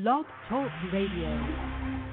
Blog Talk Radio.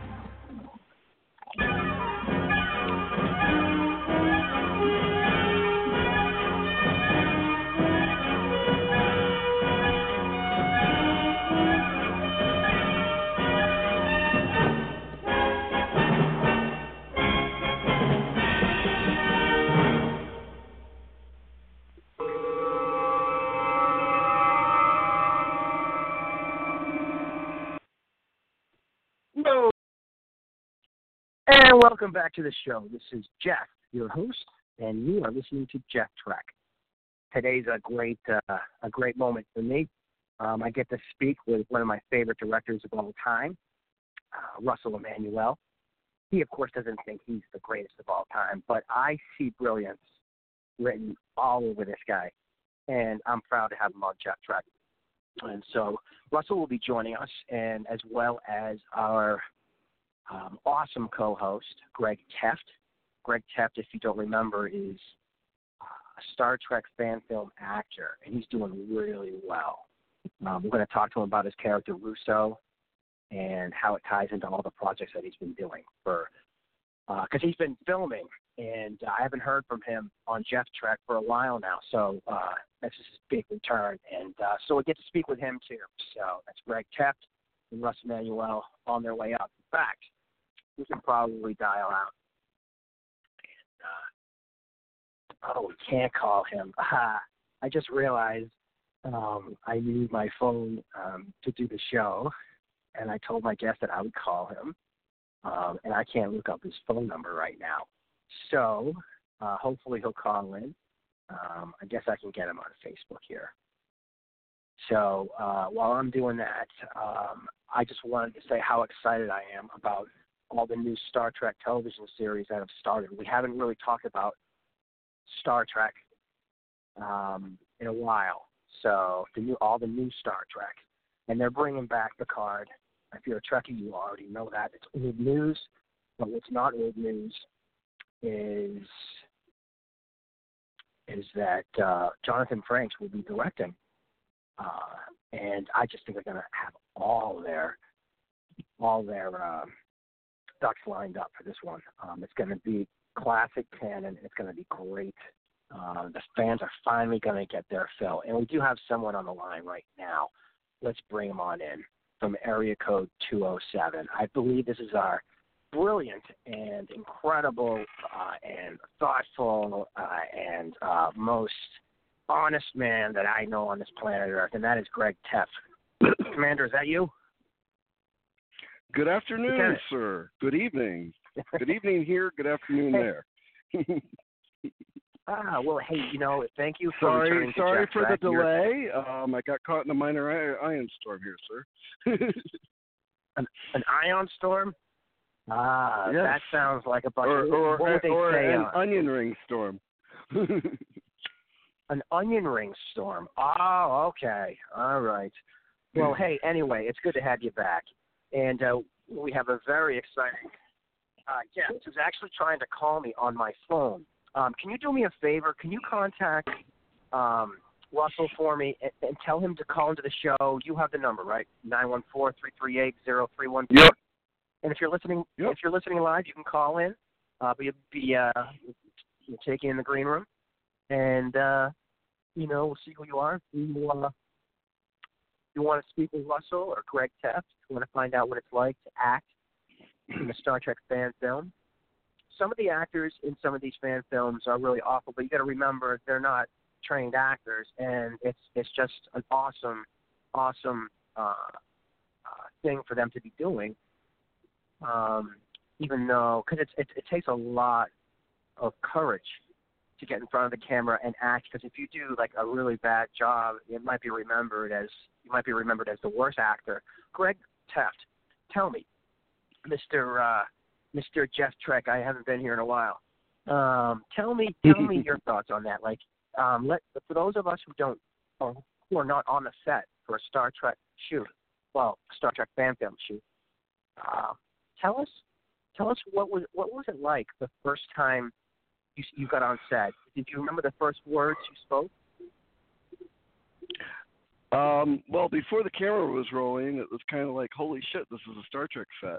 And welcome back to the show. This is Jeff, your host, and you are listening to Jeff Trek. Today's a great moment for me. I get to speak with one of my favorite directors of all time, Russell Emanuel. He, of course, doesn't think he's the greatest of all time, but I see brilliance written all over this guy, and I'm proud to have him on Jeff Trek. And so Russell will be joining us, and as well as our awesome co-host, Greg Teft. Greg Teft, if you don't remember, is a Star Trek fan film actor, and he's doing really well. We're going to talk to him about his character, Russo, and how it ties into all the projects that he's been doing. Because he's been filming, and I haven't heard from him on Jeff Trek for a while now, so this is his big return. And so we get to speak with him, too. So that's Greg Teft and Russ Emanuel on their way up. In fact, we can probably dial out. And, we can't call him. I just realized I need my phone to do the show, and I told my guest that I would call him, and I can't look up his phone number right now. So hopefully he'll call in. I guess I can get him on Facebook here. So while I'm doing that, I just wanted to say how excited I am about all the new Star Trek television series that have started. We haven't really talked about Star Trek in a while. So all the new Star Trek, and they're bringing back Picard. If you're a Trekkie, you already know that. It's old news, but what's not old news is that Jonathan Frakes will be directing. And I just think they're going to have all their ducks lined up for this one. It's going to be classic canon. It's going to be great. The fans are finally going to get their fill. And we do have someone on the line right now. Let's bring him on in from area code 207. I believe this is our brilliant and incredible and thoughtful and most honest man that I know on this planet Earth, and that is Greg Teft. Commander, is that you? Good afternoon, sir. Good evening. Good evening here. Good afternoon there. Well, hey, thank you for returning to Sorry Jeff for Trek. the delay. I got caught in a minor ion storm here, sir. An ion storm? Yes. That sounds like a bunch or what would they say? An onion ring storm. An onion ring storm. Oh, okay. All right. Well, hey, anyway, it's good to have you back. And we have a very exciting guest who's actually trying to call me on my phone. Can you do me a favor? Can you contact Russell for me and tell him to call into the show? You have the number, right? 914-338-0314. Yep. And if you're listening live, you can call in. But you'll be taking in the green room. And, we'll see who you are. You want to speak with Russell or Greg Teft, you want to find out what it's like to act in a Star Trek fan film. Some of the actors in some of these fan films are really awful, but you got to remember they're not trained actors, and it's just an awesome thing for them to be doing. Even though, because it takes a lot of courage to get in front of the camera and act. Because if you do like a really bad job, you might be remembered as the worst actor. Greg Teft, tell me, Mr. Jeff Trek. I haven't been here in a while. Tell me your thoughts on that. Like, for those of us who are not on the set for a Star Trek shoot, well, Star Trek fan film shoot, tell us what was it like the first time you got on set? Did you remember the first words you spoke? Well, before the camera was rolling, it was kind of like, holy shit, this is a Star Trek set.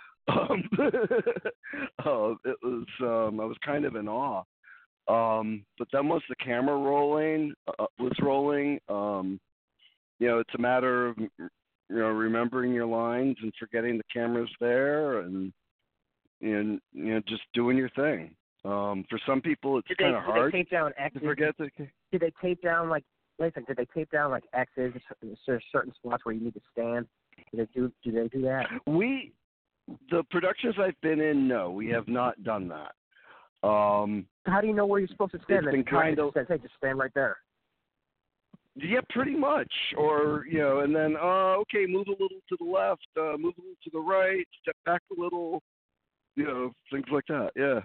It was, I was kind of in awe. But then once the camera was rolling, it's a matter of, remembering your lines and forgetting the camera's there and just doing your thing. For some people, it's kind of hard to tape down X's? to forget the. Did they tape down did they tape down like X's? Is there certain spots where you need to stand? Do they do that? The productions I've been in, no, we have not done that. How do you know where you're supposed to stand? It's been kind of says, hey, just stand right there. Yeah, pretty much. Or and then okay, move a little to the left, move a little to the right, step back a little, things like that. Yeah.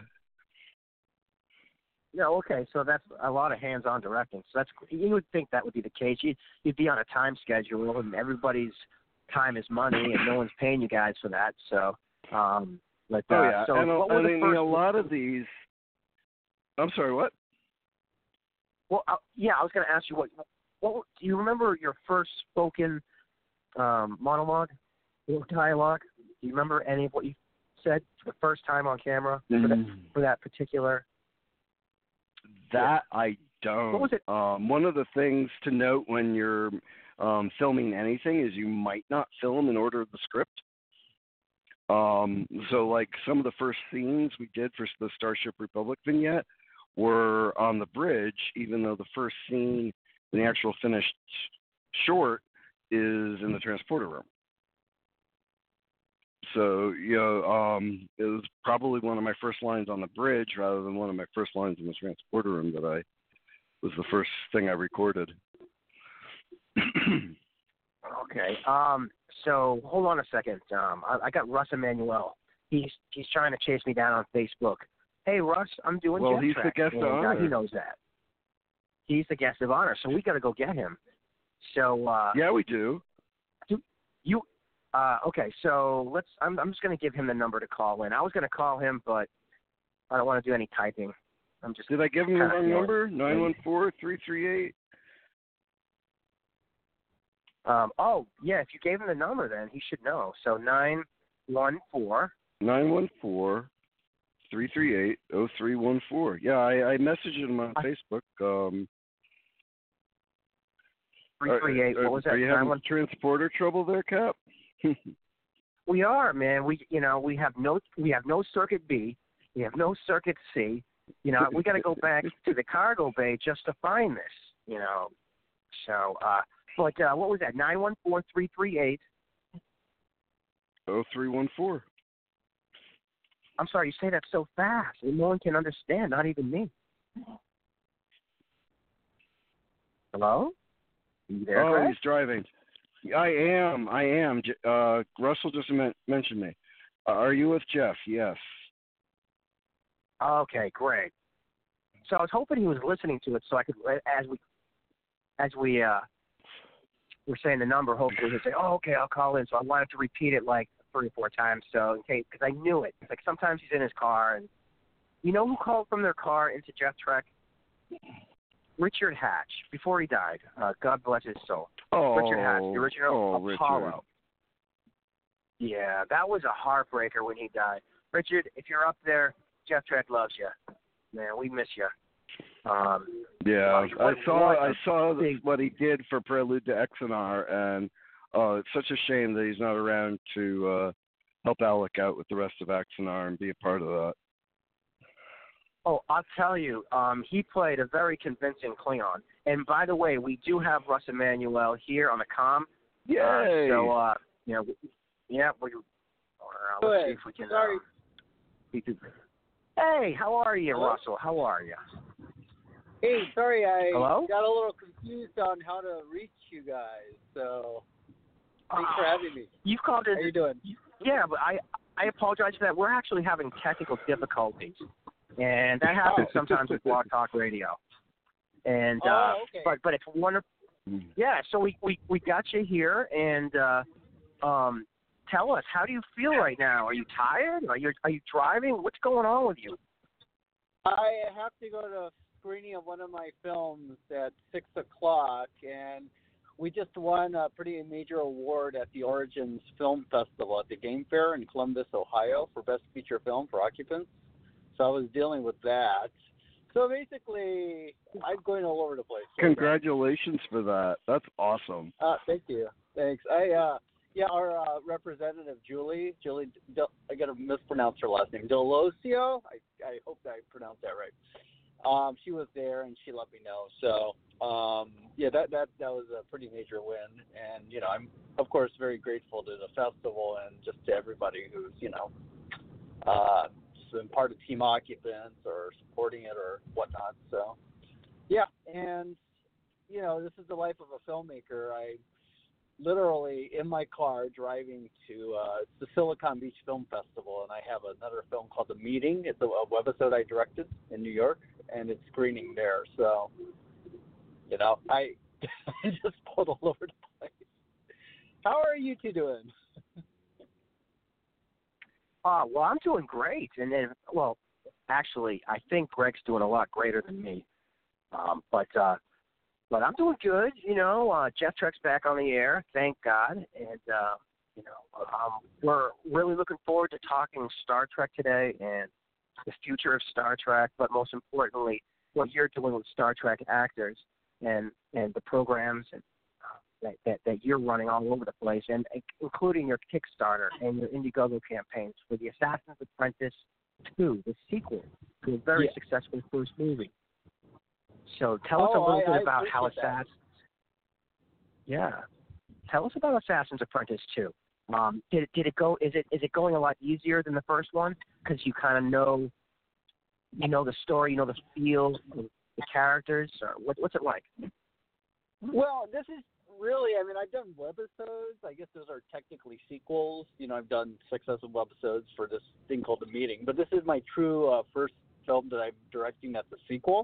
Yeah, okay, so that's a lot of hands-on directing. So you would think that would be the case. You'd be on a time schedule, and everybody's time is money, and no one's paying you guys for that. So, yeah, so and what were the first? A lot of these. I'm sorry, what? Well, I was going to ask you what do you remember your first spoken monologue or dialogue? Do you remember any of what you said the first time on camera for that particular? That I don't. What was it? One of the things to note when you're filming anything is you might not film in order of the script. So like some of the first scenes we did for the Starship Republic vignette were on the bridge, even though the first scene in the actual finished short is in the transporter room. So, it was probably one of my first lines on the bridge rather than one of my first lines in the transporter room that was the first thing I recorded. Okay. So hold on a second. I got Russ Emanuel. He's trying to chase me down on Facebook. Hey, Russ, I'm doing Well, Jet he's Track. the guest of honor. He knows that. He's the guest of honor, so we got to go get him. So yeah, we do. Okay, so I'm just going to give him the number to call in. I was going to call him, but I don't want to do any typing. Did I give him the wrong number? 914-338. Oh yeah, if you gave him the number, then he should know. So 914-338-0314. Yeah, I messaged him on Facebook. 338. What was that? Are you having transporter trouble there, Cap? We are, man. We have no circuit B. We have no circuit C. We got to go back to the cargo bay just to find this. So, but what was that? 914-338. 0314. I'm sorry, you say that so fast. No one can understand, not even me. Hello? Are you there, Greg? He's driving. I am. Russell just mentioned me. Are you with Jeff? Yes. Okay, great. So I was hoping he was listening to it, so I could, as we were saying the number, hopefully he'd say, "Oh, okay, I'll call in." So I wanted to repeat it like 3 or 4 times, so in case, because I knew it. It's like sometimes he's in his car, and you know who called from their car into Jeff Trek? Richard Hatch, before he died. God bless his soul. Richard Hatch, the original Apollo. Richard. Yeah, that was a heartbreaker when he died. Richard, if you're up there, Jeff Trek loves you. Man, we miss you. Yeah, I saw what he did for Prelude to Exonar, and it's such a shame that he's not around to help Alec out with the rest of Exonar and be a part of that. Oh, I'll tell you, he played a very convincing Klingon. And by the way, we do have Russ Emanuel here on the comm. Yay! Let's see if we can. Sorry. Hey, how are you, Hello? Russell? How are you? Hey, sorry, I Hello? got a little confused on how to reach you guys. So, thanks for having me. You've called it. How you doing? Yeah, but I apologize for that. We're actually having technical difficulties, and that happens sometimes with Blog Talk Radio. And okay. but it's wonderful. Yeah, so we got you here, and tell us, how do you feel right now? Are you tired? Are you driving? What's going on with you? I have to go to a screening of one of my films at 6:00, and we just won a pretty major award at the Origins Film Festival at the Game Fair in Columbus, Ohio, for Best Feature Film for Occupants. So I was dealing with that. So basically, I'm going all over the place. Congratulations for that. That's awesome. Thank you. Thanks. Our representative Julie, I got to mispronounce her last name, Delosio. I hope I pronounced that right. She was there and she let me know. So that was a pretty major win, and I'm of course very grateful to the festival and just to everybody who's been part of Team Occupants or supporting it or whatnot. So and this is the life of a filmmaker. I literally in my car driving to the Silicon Beach Film Festival, and I have another film called The Meeting. It's a webisode I directed in New York, and it's screening there. So, I just pulled all over the place. How are you two doing? Well, I'm doing great. And then, actually, I think Greg's doing a lot greater than me. But I'm doing good, Jeff Trek's back on the air, thank God. And, we're really looking forward to talking Star Trek today and the future of Star Trek, but most importantly, what you're doing with Star Trek actors and the programs and that you're running all over the place, and including your Kickstarter and your Indiegogo campaigns for the Assassin's Apprentice 2, the sequel to a very successful first movie. So tell us a little bit about how Assassin's. Yeah, tell us about Assassin's Apprentice 2. Did it go? Is it going a lot easier than the first one because you kind of know the story, the feel of the characters? Or what's it like? Well, this is really, I've done webisodes. I guess those are technically sequels. I've done successive webisodes for this thing called The Meeting, but this is my true first film that I'm directing that's a sequel.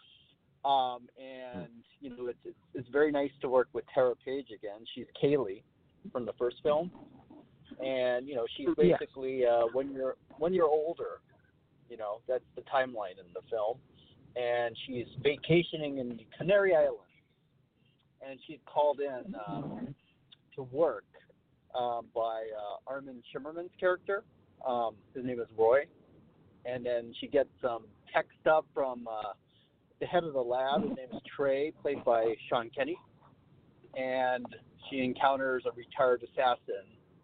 It's very nice to work with Tara Page again. She's Kaylee from the first film, and she's basically when you're older, that's the timeline in the film, and she's vacationing in the Canary Islands, and she's called in to work by Armin Shimmerman's character. His name is Roy, and then she gets some tech stuff from the head of the lab. His name is Trey, played by Sean Kenny, and she encounters a retired assassin,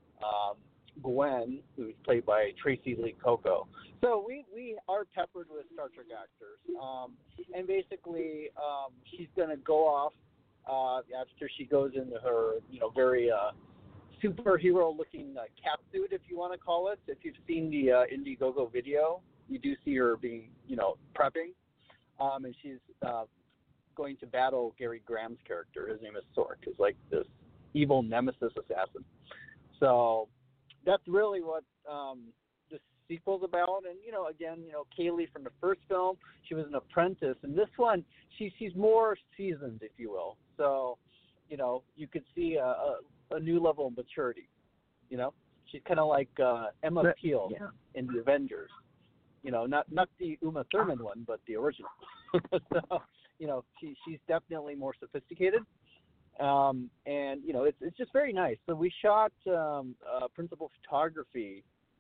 Gwen, who's played by Tracy Lee Coco. So we are peppered with Star Trek actors, and basically she's going to go off after she goes into her very superhero-looking cap suit, if you want to call it. If you've seen the Indiegogo video, you do see her being prepping. And she's going to battle Gary Graham's character. His name is Sork. He's like this evil nemesis assassin. So that's really what this sequel's about. And again, Kaylee from the first film, she was an apprentice, and this one, she's more seasoned, if you will. So you could see a new level of maturity. She's kind of like Emma Peel in the Avengers. Not the Uma Thurman one, but the original. So, she's definitely more sophisticated. And, it's just very nice. So we shot principal photography,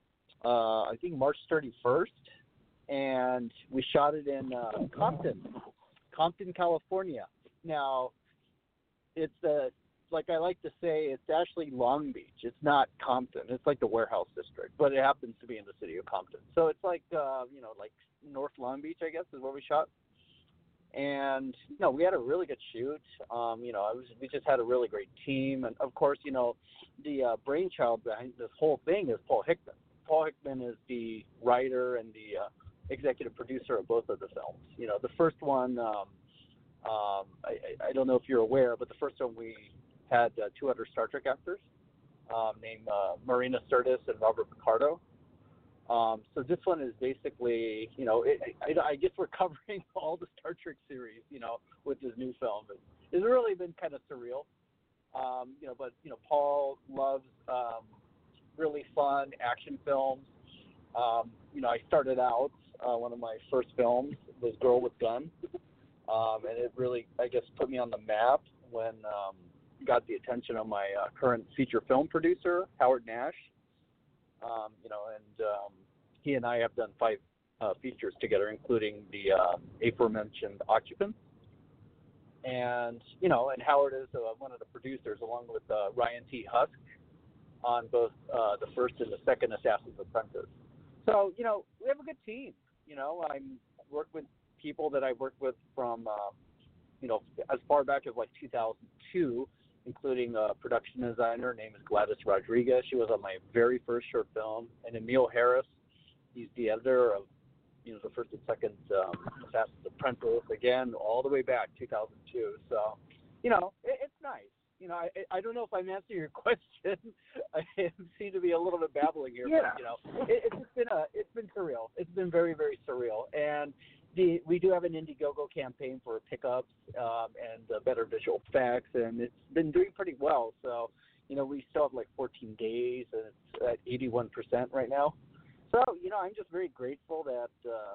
I think March 31st, and we shot it in Compton, California. Now, it's like I like to say, it's actually Long Beach. It's not Compton. It's like the warehouse district, but it happens to be in the city of Compton. So it's like, like North Long Beach, I guess, is where we shot. And, we had a really good shoot. We just had a really great team. And, of course, the brainchild behind this whole thing is Paul Hickman. Paul Hickman is the writer and the executive producer of both of the films. The first one, I don't know if you're aware, but the first one we had two other Star Trek actors named Marina Sirtis and Robert Picardo. So this one is basically, I guess we're covering all the Star Trek series, with this new film. It's really been kind of surreal. But Paul loves really fun action films. I started out, one of my first films was Girl with Gun. And it really, I guess, put me on the map when, got the attention of my current feature film producer, Howard Nash. He and I have done 5 features together, including the aforementioned Occupants. And Howard is one of the producers, along with Ryan T. Husk, on both the first and the second Assassin's Apprentice. So, we have a good team. I'm worked with people that I've worked with from, as far back as like 2002, including a production designer named Gladys Rodriguez. She was on my very first short film. And Emil Harris, he's the editor of, the first and second Assassin's Apprentice, again, all the way back, 2002. So, it's nice. I don't know if I'm answering your question. I seem to be a little bit babbling here, yeah. But, it's been surreal. It's been very, very surreal. And we do have an Indiegogo campaign for pickups and better visual effects, and it's been doing pretty well. So, we still have like 14 days, and it's at 81% right now. So, I'm just very grateful that,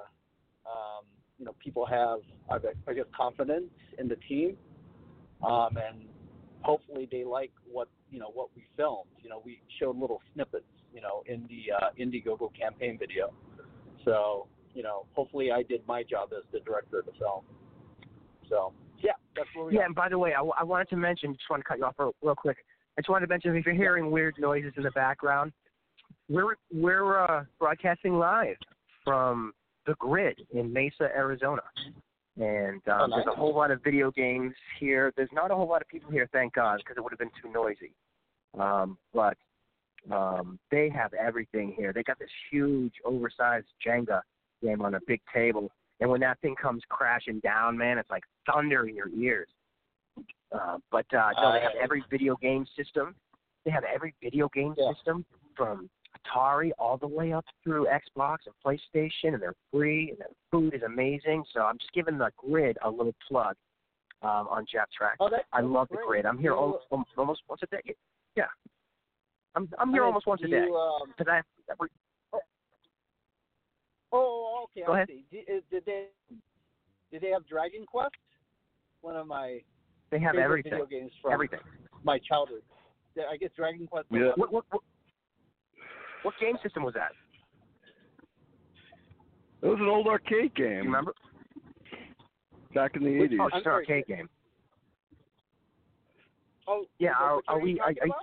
people have, I guess, confidence in the team, and hopefully they like what we filmed. We showed little snippets, in the Indiegogo campaign video. So, hopefully I did my job as the director of the film. So, yeah, that's where we are. Yeah, and by the way, I wanted to mention, just want to cut you off real quick. I just wanted to mention, if you're hearing weird noises in the background, we're broadcasting live from the Grid in Mesa, Arizona. And there's a whole lot of video games here. There's not a whole lot of people here, thank God, because it would have been too noisy. But they have everything here. They got this huge, oversized Jenga game on a big table. And when that thing comes crashing down, man, it's like thunder in your ears. No, they have every video game system. They have every video game system from Atari all the way up through Xbox and PlayStation, and they're free, and their food is amazing. So I'm just giving the Grid a little plug on Jeff Track. I love the Grid. I'm here almost once a day. Yeah, I'm here almost once a day. Okay. Go ahead. Did they have Dragon Quest? One of my they have favorite everything. video games from everything. My childhood. I guess Dragon Quest. Yeah. What game system was that? It was an old arcade game. You remember? Back in the 80s. Oh, it's an arcade game. Oh, yeah. Are we?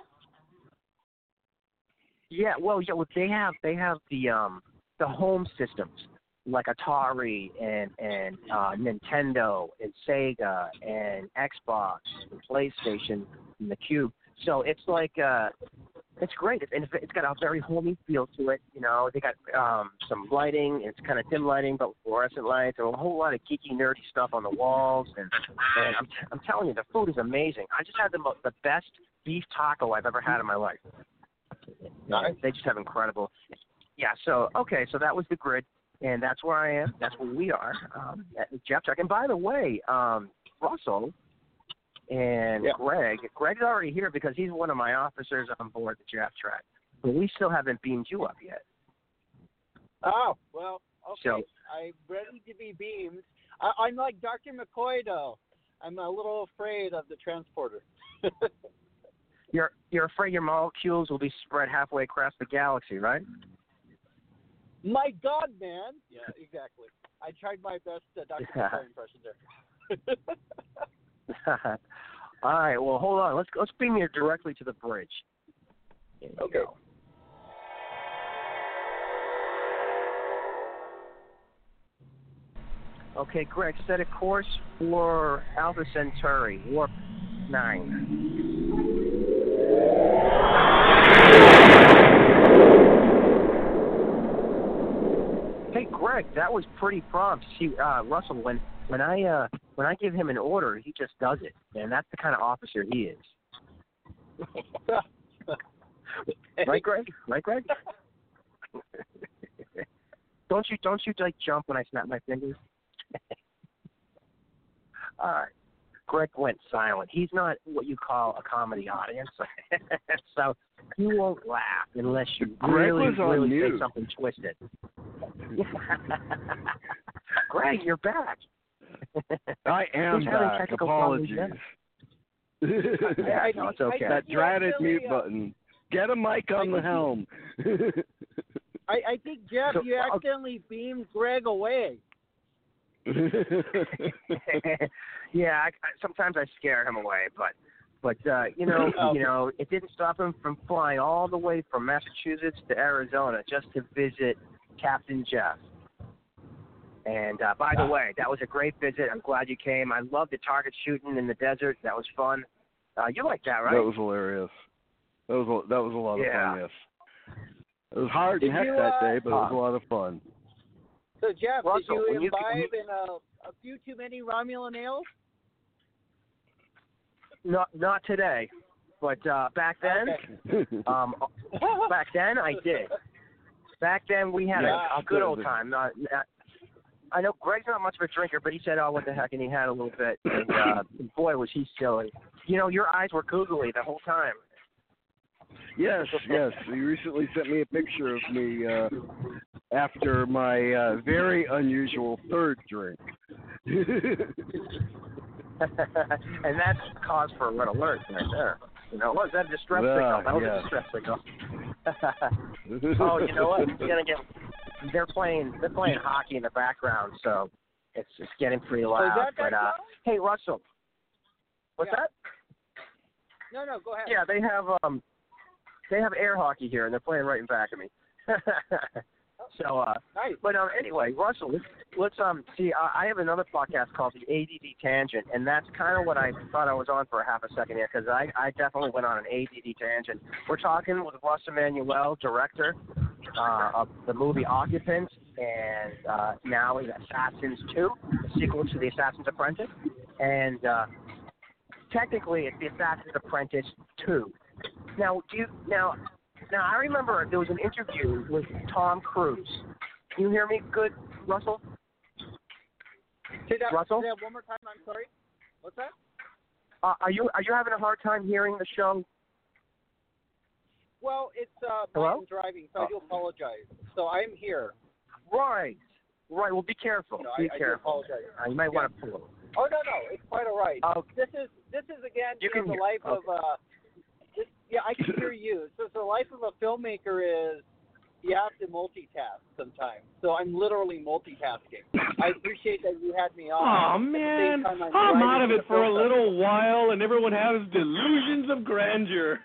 Yeah. Well, yeah. Well, they have the home systems like Atari and Nintendo and Sega and Xbox and PlayStation and the Cube. So it's like it's great. It's got a very homey feel to it. They got some lighting. It's kind of dim lighting, but with fluorescent lights, and a whole lot of geeky, nerdy stuff on the walls. And I'm telling you, the food is amazing. I just had the best beef taco I've ever had in my life. Nice. They just have incredible. Yeah. So so that was the Grid, and that's where I am. That's where we are at Jeff Track. And by the way, Russell and Greg's already here because he's one of my officers on board the Jeff Track. But we still haven't beamed you up yet. Oh, well, okay. So, I'm ready to be beamed. I'm like Dr. McCoy, though. I'm a little afraid of the transporter. You're afraid your molecules will be spread halfway across the galaxy, right? My God, man. Yeah, exactly. I tried my best Dr. McCoy impression there. All right. Well, hold on. Let's beam you directly to the bridge. Okay. Okay, Greg, set a course for Alpha Centauri, warp 9. Hey, Greg, that was pretty prompt. See, Russell, when I give him an order, he just does it, and that's the kind of officer he is. Right, Greg? Right, Greg? Don't you like jump when I snap my fingers? All right. Greg went silent. He's not what you call a comedy audience, so he won't laugh unless you really say something twisted. Greg, you're back. I am back. Apologies. Yeah, no, it's okay. That dreaded mute button. Get a mic on the helm. I think, Jeff, you accidentally beamed Greg away. Yeah, sometimes I scare him away, but you know, it didn't stop him from flying all the way from Massachusetts to Arizona just to visit Captain Jeff. And by the way, that was a great visit. I'm glad you came. I loved the target shooting in the desert. That was fun. You liked that, right? That was hilarious. That was a lot of fun. Yes. It was hard and heck that day, but it was a lot of fun. So, Jeff, Russell, did you imbibe in a few too many Romulan ales? Not today, but back then, Okay. back then I did. Back then we had a good old time. I know Greg's not much of a drinker, but he said, "Oh, what the heck," and he had a little bit. And boy, was he silly. You know, your eyes were googly the whole time. Yes. You recently sent me a picture of me after my very unusual third drink. And that's cause for a red alert right there. You know, was that a distress signal? That was a distress signal. Oh, you know what? They're playing hockey in the background, so it's getting pretty loud. But hey, Russell, what's that? No, go ahead. Yeah, they have air hockey here, and they're playing right in back of me. So, nice. But anyway, Russell, let's see. I have another podcast called the ADD Tangent, and that's kind of what I thought I was on for a half a second here, because I definitely went on an ADD tangent. We're talking with Russ Emanuel, director of the movie Occupants, and now in Assassins 2, the sequel to The Assassin's Apprentice, and technically it's The Assassin's Apprentice 2. Now, I remember there was an interview with Tom Cruise. Can you hear me good, Russell? Russell? Say that one more time, I'm sorry. What's that? Are you having a hard time hearing the show? Well, it's Hello? I'm driving, so I do apologize. So I'm here. Right. Well, be careful. Be I careful. do apologize. You might want to pull. Oh no, it's quite all right. This is again the life of yeah, I can hear you. So the life of a filmmaker is you have to multitask sometimes. So I'm literally multitasking. I appreciate that you had me on. Oh man, I'm out of it for a little while, and everyone has delusions of grandeur.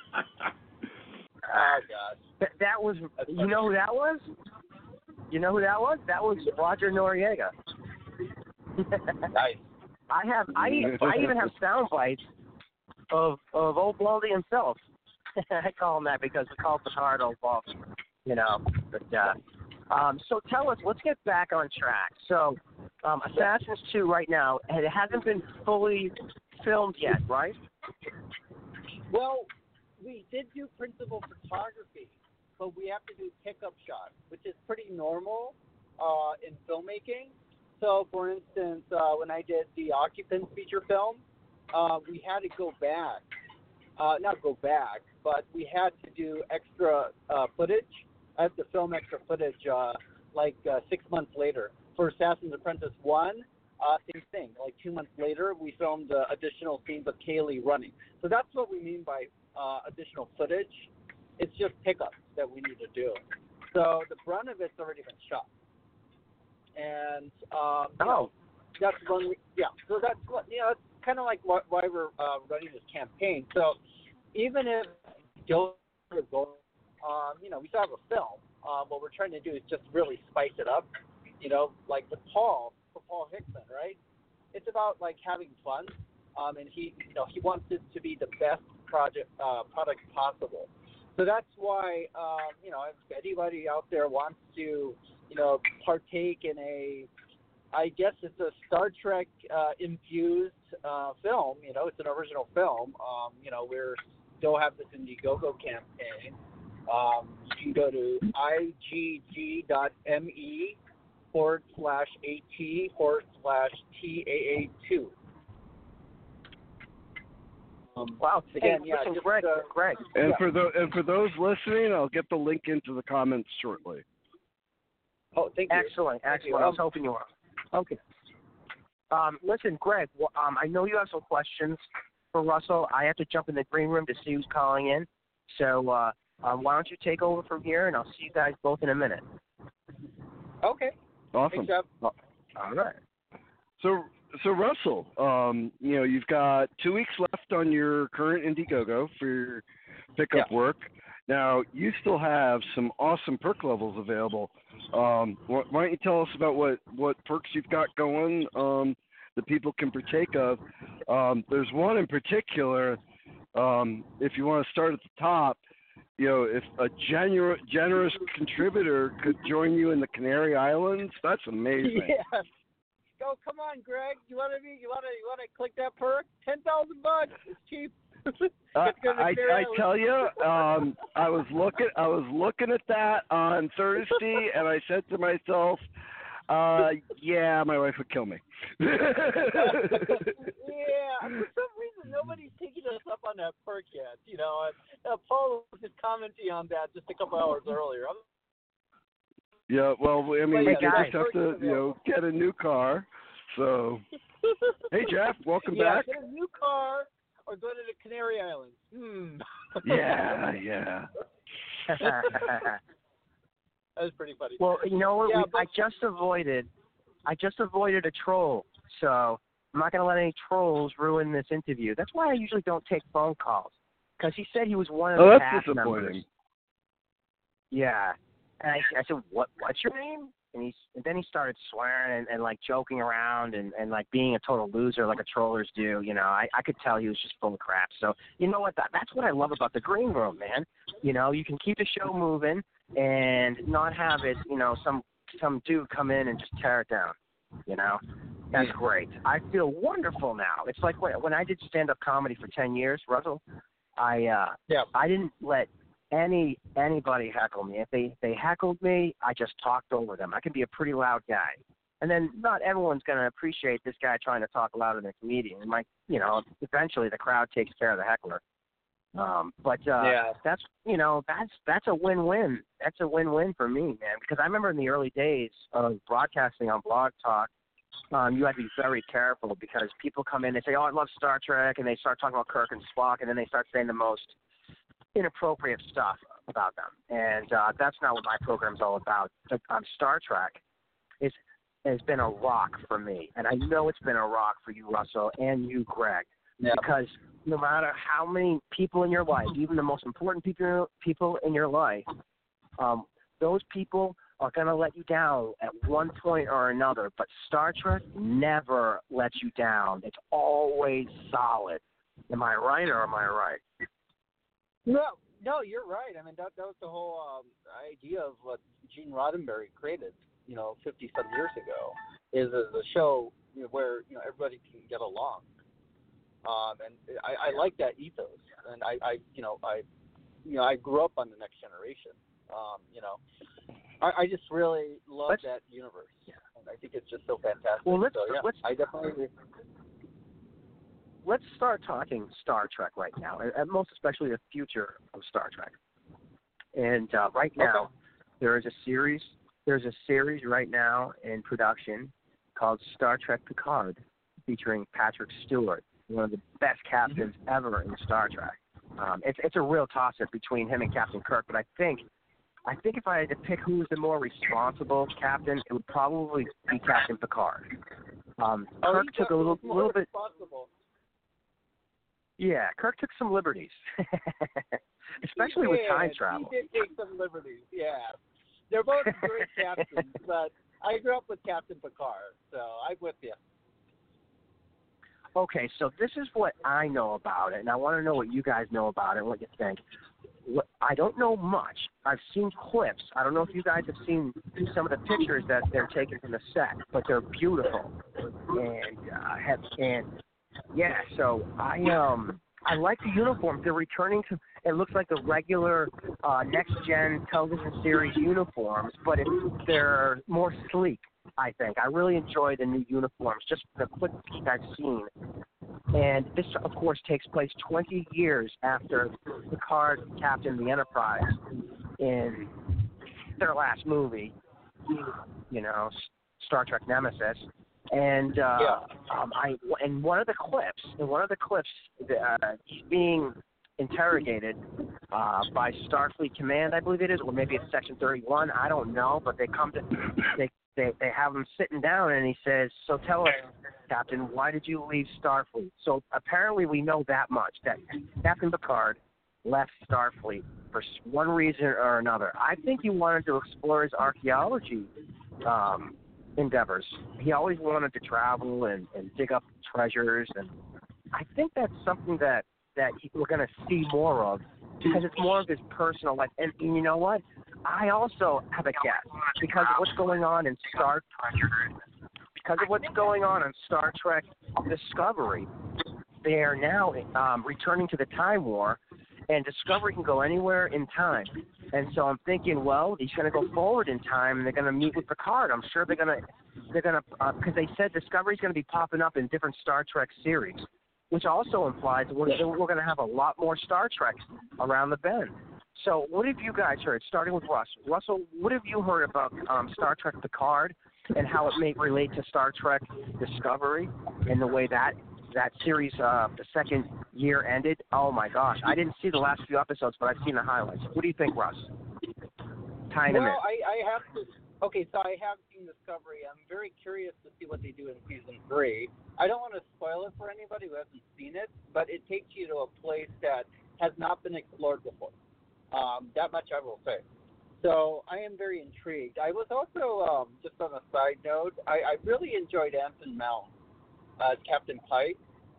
Oh gosh, that was. You know who that was? You know who that was? That was Roger Noriega. Nice. I even have sound bites of old Baldy himself. I call him that because we call Picard old Baldy, you know. But so tell us, let's get back on track. So Assassins 2 right now, it hasn't been fully filmed yet, right? Well, we did do principal photography, but we have to do pickup shots, which is pretty normal in filmmaking. So, for instance, when I did the Occupants feature film, we had to go back. Not go back, but we had to do extra footage. I have to film extra footage 6 months later. For Assassin's Apprentice 1, same thing. Like 2 months later, we filmed additional scenes of Kaylee running. So that's what we mean by additional footage. It's just pickups that we need to do. So the brunt of it's already been shot. And that's one. So that's what that's kind of like why we're running this campaign. So even if we don't go, we still have a film. What we're trying to do is just really spice it up. Like with Paul Hickman, right? It's about like having fun, and he wants it to be the best product possible. So that's why, if anybody out there wants to, partake in I guess it's a Star Trek infused film. It's an original film. We're still have this Indiegogo campaign. You can go to igg.me/AT/TAA2. Wow. Again, listen, Greg. And for those listening, I'll get the link into the comments shortly. Oh, thank you. Excellent. Thank you. I was hoping you were. Okay. Listen, Greg. I know you have some questions. for Russell. I have to jump in the green room to see who's calling in. So why don't you take over from here, and I'll see you guys both in a minute. Okay. Awesome. Thanks, Jeff. All right. So Russell, you've got 2 weeks left on your current Indiegogo for your pickup work. Now, you still have some awesome perk levels available. Why don't you tell us about what perks you've got going that people can partake of? There's one in particular, if you want to start at the top, if a generous contributor could join you in the Canary Islands, that's amazing. Yeah. Oh, come on, Greg. You want to click that perk? $10,000. It's cheap. I tell you, I was looking at that on Thursday, and I said to myself, yeah, my wife would kill me. Yeah, for some reason nobody's taking us up on that perk yet. Paul was just commenting on that just a couple hours earlier. Yeah, well, I mean, we just have to, get a new car. So, hey, Jeff, welcome back. Get a new car or go to the Canary Islands. Yeah. That was pretty funny. Well, you know what? I just avoided a troll, so I'm not going to let any trolls ruin this interview. That's why I usually don't take phone calls, because he said he was one of the cast members. Yeah, and I said, what's your name? And then he started swearing and like joking around and like being a total loser like a trollers do. I could tell he was just full of crap. So you know what? That's what I love about the green room, man. You can keep the show moving and not have it, some dude come in and just tear it down. That's great. I feel wonderful now. It's like when I did stand-up comedy for 10 years, Russell, I didn't let anybody heckle me. If they heckled me, I just talked over them. I can be a pretty loud guy. And then not everyone's going to appreciate this guy trying to talk louder than a comedian. Eventually the crowd takes care of the heckler. That's a win-win. That's a win-win for me, man. Because I remember in the early days of broadcasting on Blog Talk, you had to be very careful because people come in and say, "Oh, I love Star Trek," and they start talking about Kirk and Spock, and then they start saying the most inappropriate stuff about them. And that's not what my program's all about. Star Trek has been a rock for me, and I know it's been a rock for you, Russell, and you, Greg, because no matter how many people in your life, even the most important people in your life, those people are going to let you down at one point or another, but Star Trek never lets you down. It's always solid. Am I right or am I right? No, you're right. I mean, that was the whole idea of what Gene Roddenberry created, 50-some years ago, is a show where everybody can get along. And I like that ethos, and I grew up on The Next Generation. I just really love that universe, and I think it's just so fantastic. Well, I definitely agree. Let's start talking Star Trek right now, and most especially the future of Star Trek. And right now, there's a series right now in production called Star Trek Picard, featuring Patrick Stewart, one of the best captains ever in Star Trek. It's a real toss-up between him and Captain Kirk, but I think if I had to pick who's the more responsible captain, it would probably be Captain Picard. Kirk took a little bit. Yeah, Kirk took some liberties, especially with time travel. He did take some liberties, yeah. They're both great captains, but I grew up with Captain Picard, so I'm with you. Okay, so this is what I know about it, and I want to know what you guys know about it and what you think. I don't know much. I've seen clips. I don't know if you guys have seen some of the pictures that they're taking from the set, but they're beautiful. So I like the uniforms. They're returning to. It looks like the regular Next Gen television series uniforms, but they're more sleek. I think I really enjoy the new uniforms. Just the quick peek I've seen, and this, of course, takes place 20 years after Picard captained the Enterprise in their last movie, Star Trek Nemesis. And in one of the clips, he's being interrogated by Starfleet Command, I believe it is, or maybe it's Section 31. I don't know, but they have him sitting down, and he says, "So tell us, Captain, why did you leave Starfleet?" So apparently we know that much, that Captain Picard left Starfleet for one reason or another. I think he wanted to explore his archaeology endeavors. He always wanted to travel and dig up treasures, and I think that's something that we're going to see more of, because it's more of his personal life. And you know what? I also have a guess, because of what's going on in Star Trek Discovery. They are now returning to the Time War, and Discovery can go anywhere in time. And so I'm thinking, well, he's going to go forward in time, and they're going to meet with Picard. I'm sure they're going to because they said Discovery's going to be popping up in different Star Trek series, which also implies we're going to have a lot more Star Trek around the bend. So what have you guys heard, starting with Russ? Russell, what have you heard about Star Trek Picard and how it may relate to Star Trek Discovery and the way that series, the second year ended? Oh, my gosh. I didn't see the last few episodes, but I've seen the highlights. What do you think, Russ? Tying them in. I have to. Okay, so I have seen Discovery. I'm very curious to see what they do in season 3. I don't want to spoil it for anybody who hasn't seen it, but it takes you to a place that has not been explored before. That much I will say. So I am very intrigued. I was also, just on a side note, I really enjoyed Anson Mount as Captain Pike.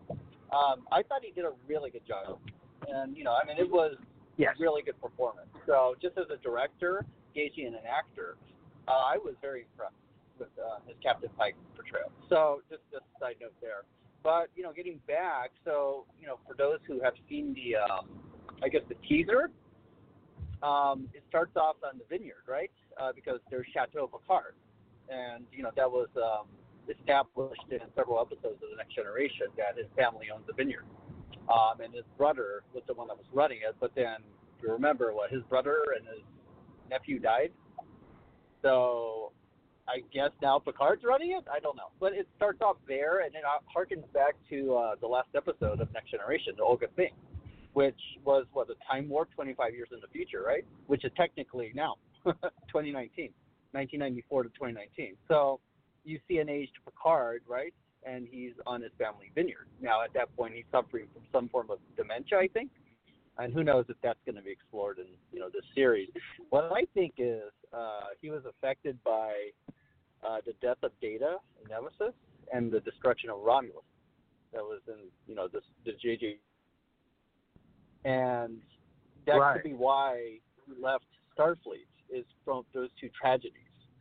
I thought he did a really good job. And, it was a really good performance. So just as a director, engaging in an actor, I was very impressed with his Captain Pike portrayal. So just a side note there. But, getting back, so, for those who have seen the, the teaser, it starts off on the vineyard, right? Because there's Chateau Picard. And, that was established in several episodes of The Next Generation that his family owns the vineyard. And his brother was the one that was running it. But then, if you remember, his brother and his nephew died. So I guess now Picard's running it? I don't know. But it starts off there, and it harkens back to the last episode of Next Generation, the Olga thing, which was, a time warp 25 years in the future, right? Which is technically now, 2019, 1994 to 2019. So you see an aged Picard, right? And he's on his family vineyard. Now, at that point, he's suffering from some form of dementia, I think. And who knows if that's going to be explored in, this series. What I think is he was affected by the death of Data and Nemesis and the destruction of Romulus. That was in, the JJ. And that could be why he left Starfleet, is from those two tragedies.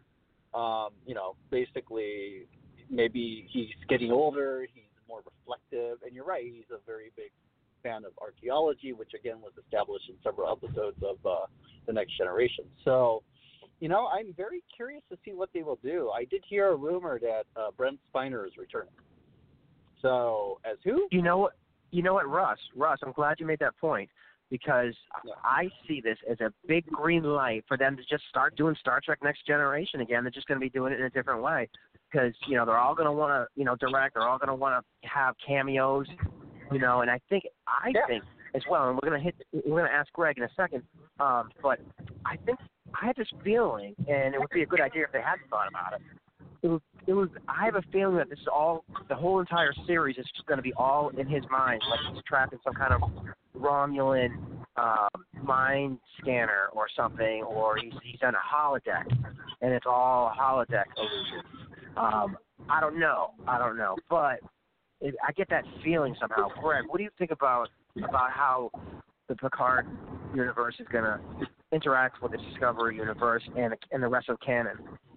Basically, maybe he's getting older, he's more reflective, and you're right, he's a very big fan of archaeology, which again was established in several episodes of The Next Generation. So, I'm very curious to see what they will do. I did hear a rumor that Brent Spiner is returning. So, as who? You know what, Russ, I'm glad you made that point, because I see this as a big green light for them to just start doing Star Trek Next Generation again. They're just going to be doing it in a different way, because, they're all going to want to, direct. They're all going to want to have cameos, and I think as well, and we're going to ask Greg in a second, but I think I had this feeling, and it would be a good idea if they hadn't thought about it. I have a feeling that the whole entire series is just going to be all in his mind, like he's trapped in some kind of Romulan mind scanner or something, or he's on a holodeck, and it's all a holodeck illusion. I don't know, but I get that feeling somehow. Greg, what do you think about how the Picard universe is going to interact with the Discovery universe and the rest of canon?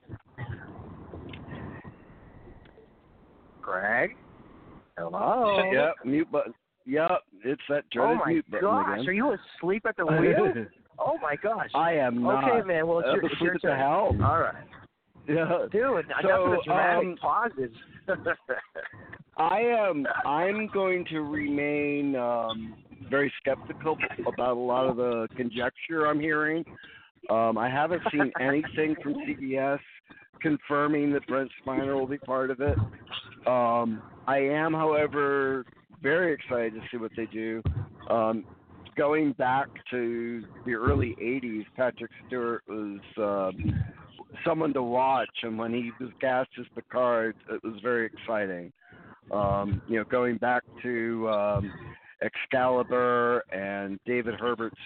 Greg? Hello? Yep, mute button. Yep, it's that dreaded mute button again. Oh, my gosh. Are you asleep at the wheel? Oh, my gosh. I am not. Okay, man. Well, it's your turn. Help. All right. Yeah. Dude, enough of the dramatic pauses. I'm going to remain very skeptical about a lot of the conjecture I'm hearing. I haven't seen anything from CBS confirming that Brent Spiner will be part of it. I am, however, very excited to see what they do. Going back to the early 80s, Patrick Stewart was someone to watch, and when he was cast as Picard, it was very exciting. Going back to Excalibur and David Herbert's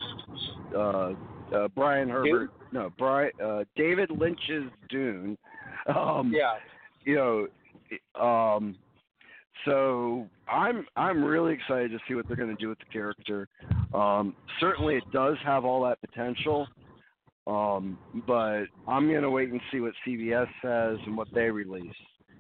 David Lynch's Dune. So I'm really excited to see what they're going to do with the character. Certainly, it does have all that potential, but I'm going to wait and see what CBS says and what they release.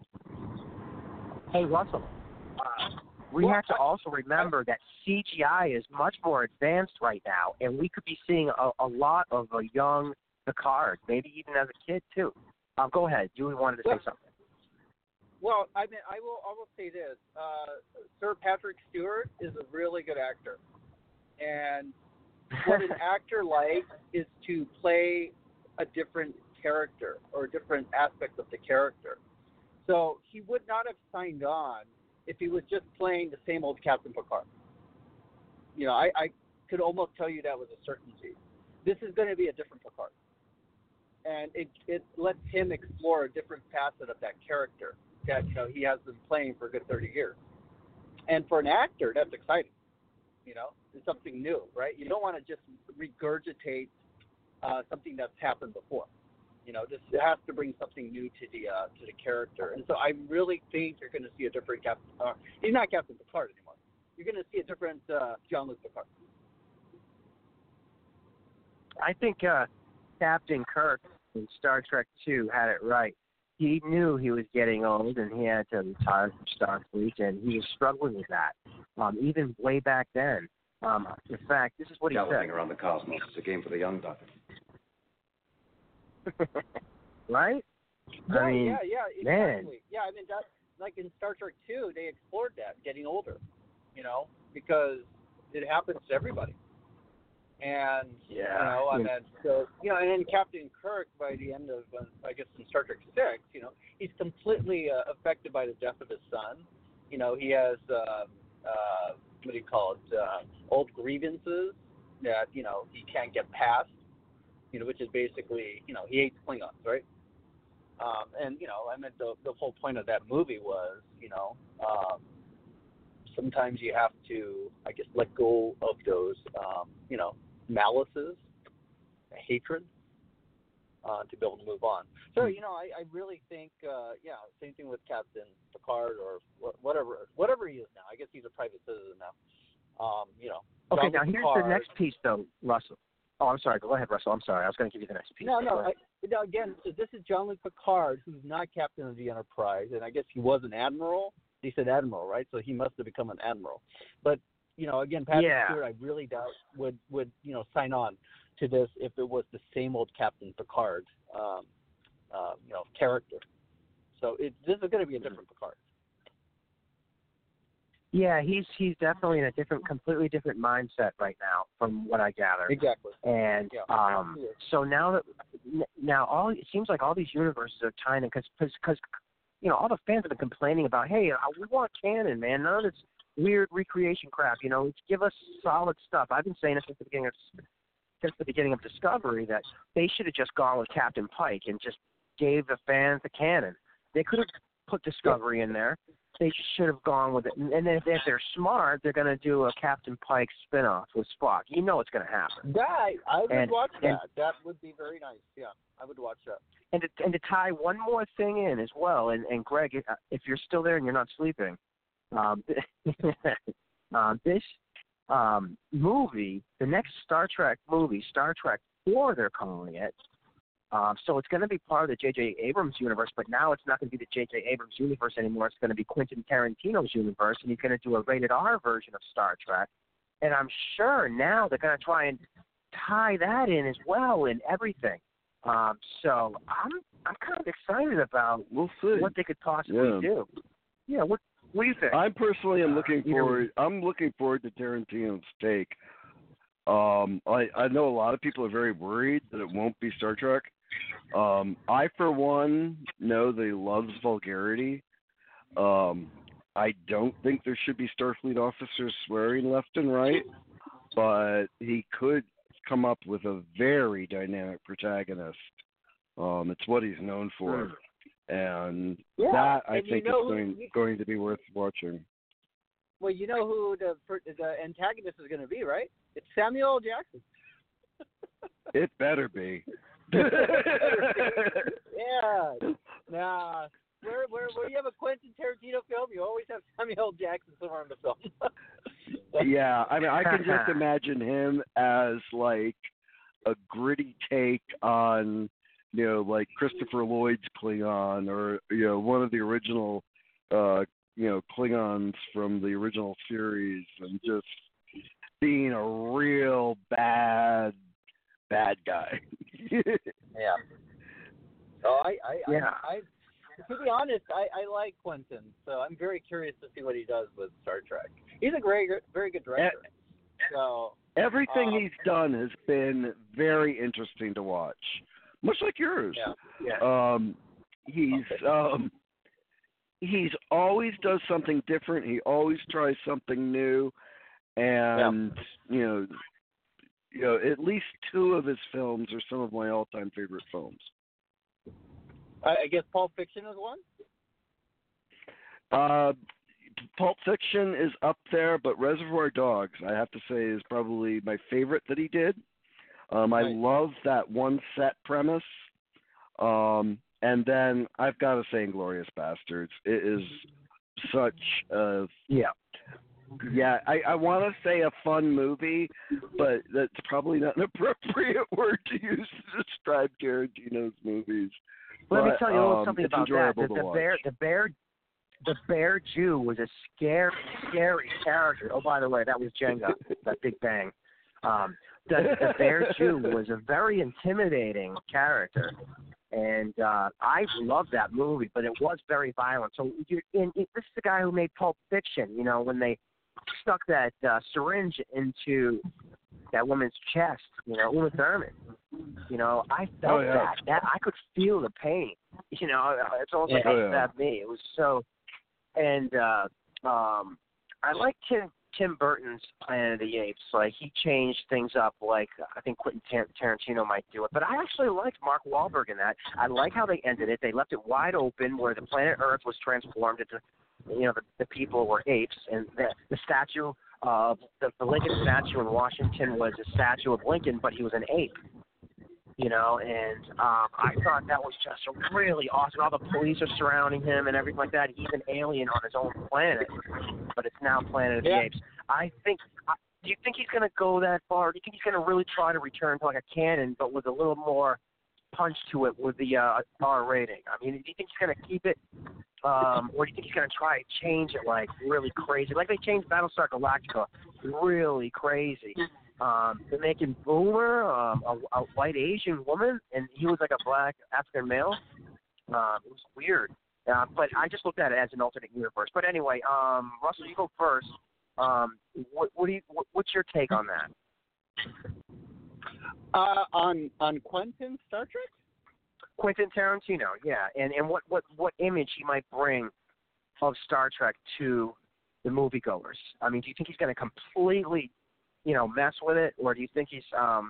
Hey, Russell, we have to also remember that CGI is much more advanced right now, and we could be seeing a lot of a young Picard, maybe even as a kid too. Go ahead. You wanted to say something. Well, I will say this: Sir Patrick Stewart is a really good actor, and what an actor likes is to play a different character or a different aspect of the character. So he would not have signed on if he was just playing the same old Captain Picard. I could almost tell you that with a certainty. This is going to be a different Picard, and it lets him explore a different facet of that character that he has been playing for a good 30 years. And for an actor, that's exciting. It's something new, right? You don't want to just regurgitate something that's happened before. This has to bring something new to the character. And so I really think you're going to see a different Captain. He's not Captain Picard anymore. You're going to see a different Jean-Luc Picard. I think Captain Kirk in Star Trek II had it right. He knew he was getting old and he had to retire from Starfleet, and he was struggling with that, even way back then. In fact, this is what he said. Galloping around the cosmos is a game for the young, Doctor. Right? Yeah, I mean, exactly. Man. Yeah, I mean, that, like in Star Trek II, they explored that, getting older, because it happens to everybody. And, and then Captain Kirk, by the end of, I guess in Star Trek VI, he's completely affected by the death of his son. He has, what do you call it, old grievances that, he can't get past, which is basically, he hates Klingons, right? And, I meant the whole point of that movie was, sometimes you have to, I guess, let go of those, malices, hatred, to be able to move on. So, I really think, same thing with Captain Picard or whatever he is now. I guess he's a private citizen now. Okay, now here's Picard, the next piece, though, Russell. Oh, I'm sorry. Go ahead, Russell. I'm sorry. I was going to give you the next piece. No. Again, so this is Jean-Luc Picard, who's not captain of the Enterprise, and I guess he was an admiral. He said admiral, right? So he must have become an admiral. But again, Patrick Stewart, I really doubt would sign on to this if it was the same old Captain Picard, character. So this is going to be a different Picard. Yeah, he's definitely in a completely different mindset right now, from what I gather. Exactly. And so now it seems like all these universes are tying in because all the fans have been complaining about, hey, we want canon, man. None of this weird recreation crap. Give us solid stuff. I've been saying this since the beginning of Discovery that they should have just gone with Captain Pike and just gave the fans the canon. They could have put Discovery in there. They should have gone with it. And then if they're smart, they're going to do a Captain Pike spinoff with Spock. It's going to happen. I would watch that. That would be very nice. Yeah, I would watch that. And to tie one more thing in as well, and Greg, if you're still there and you're not sleeping, this movie, the next Star Trek movie, Star Trek 4, they're calling it. So it's going to be part of the J.J. Abrams universe, but now it's not going to be the J.J. Abrams universe anymore. It's going to be Quentin Tarantino's universe, and he's going to do a rated R version of Star Trek. And I'm sure now they're going to try and tie that in as well and everything. So I'm kind of excited about what they could possibly do. Yeah, what do you think? I personally am looking forward. I'm looking forward to Tarantino's take. I know a lot of people are very worried that it won't be Star Trek, I, for one, know that he loves vulgarity. I don't think there should be Starfleet officers swearing left and right, but he could come up with a very dynamic protagonist. It's what he's known for, and that I think is going to be worth watching. Well, you know who the antagonist is going to be, right? It's Samuel L. Jackson. It better be. Yeah. Nah. Where you have a Quentin Tarantino film, you always have Samuel L. Jackson somewhere in the film. Yeah, I mean, I can just imagine him as like a gritty take on, you know, like Christopher Lloyd's Klingon, or you know, one of the original, you know, Klingons from the original series, and just being a real bad guy. Yeah. So I to be honest, I like Quentin, so I'm very curious to see what he does with Star Trek. He's a very good director. So everything he's done has been very interesting to watch, much like yours. Yeah. He's always does something different. He always tries something new, and you know, at least two of his films are some of my all-time favorite films. I guess Pulp Fiction is one? Pulp Fiction is up there, but Reservoir Dogs, I have to say, is probably my favorite that he did. I love that one set premise. And then I've got to say Inglourious Bastards. It is such a... Yeah, I want to say a fun movie, but that's probably not an appropriate word to use to describe Tarantino's movies. Let me tell you a little something it's about that. The bear Jew was a scary character. Oh, by the way, that was Jenga, that Big Bang. The bear Jew was a very intimidating character, and I loved that movie, but it was very violent. So this is the guy who made Pulp Fiction. You know, when they stuck that syringe into that woman's chest, you know, Uma Thurman. You know, I felt that I could feel the pain. You know, it's almost like it stabbed me. It was so, and I like Tim Burton's Planet of the Apes. Like, he changed things up. Like, I think Quentin Tarantino might do it. But I actually liked Mark Wahlberg in that. I like how they ended it. They left it wide open, where the planet Earth was transformed into, you know, the people were apes, and the statue of the Lincoln statue in Washington was a statue of Lincoln, but he was an ape. You know, and I thought that was just really awesome. All the police are surrounding him and everything like that. He's an alien on his own planet, but it's now Planet of the Apes. I think. Do you think he's going to go that far? Do you think he's going to really try to return to like a canon, but with a little more punch to it with the R rating? I mean, do you think he's going to keep it, or do you think he's going to try to change it like really crazy? Like they changed Battlestar Galactica really crazy. They're making Boomer a white Asian woman, and he was like a black African male. It was weird. But I just looked at it as an alternate universe. But anyway, Russell, you go first. What's your take on that? On Quentin Star Trek? Quentin Tarantino, yeah. And what image he might bring of Star Trek to the moviegoers? I mean, do you think he's going to completely, you know, mess with it, or do you think he's I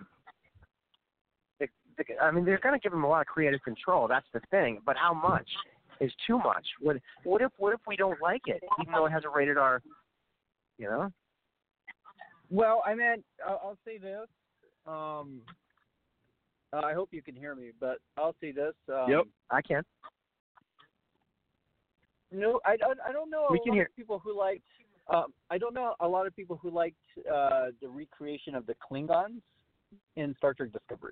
mean, they're going to give him a lot of creative control. That's the thing. But how much is too much? What if we don't like it, even though it has a rated R? You know. Well, I mean, I'll say this. I hope you can hear me, but I'll say this. Yep, I can. No, I don't know. People who liked. I don't know a lot of people who liked the recreation of the Klingons in Star Trek Discovery.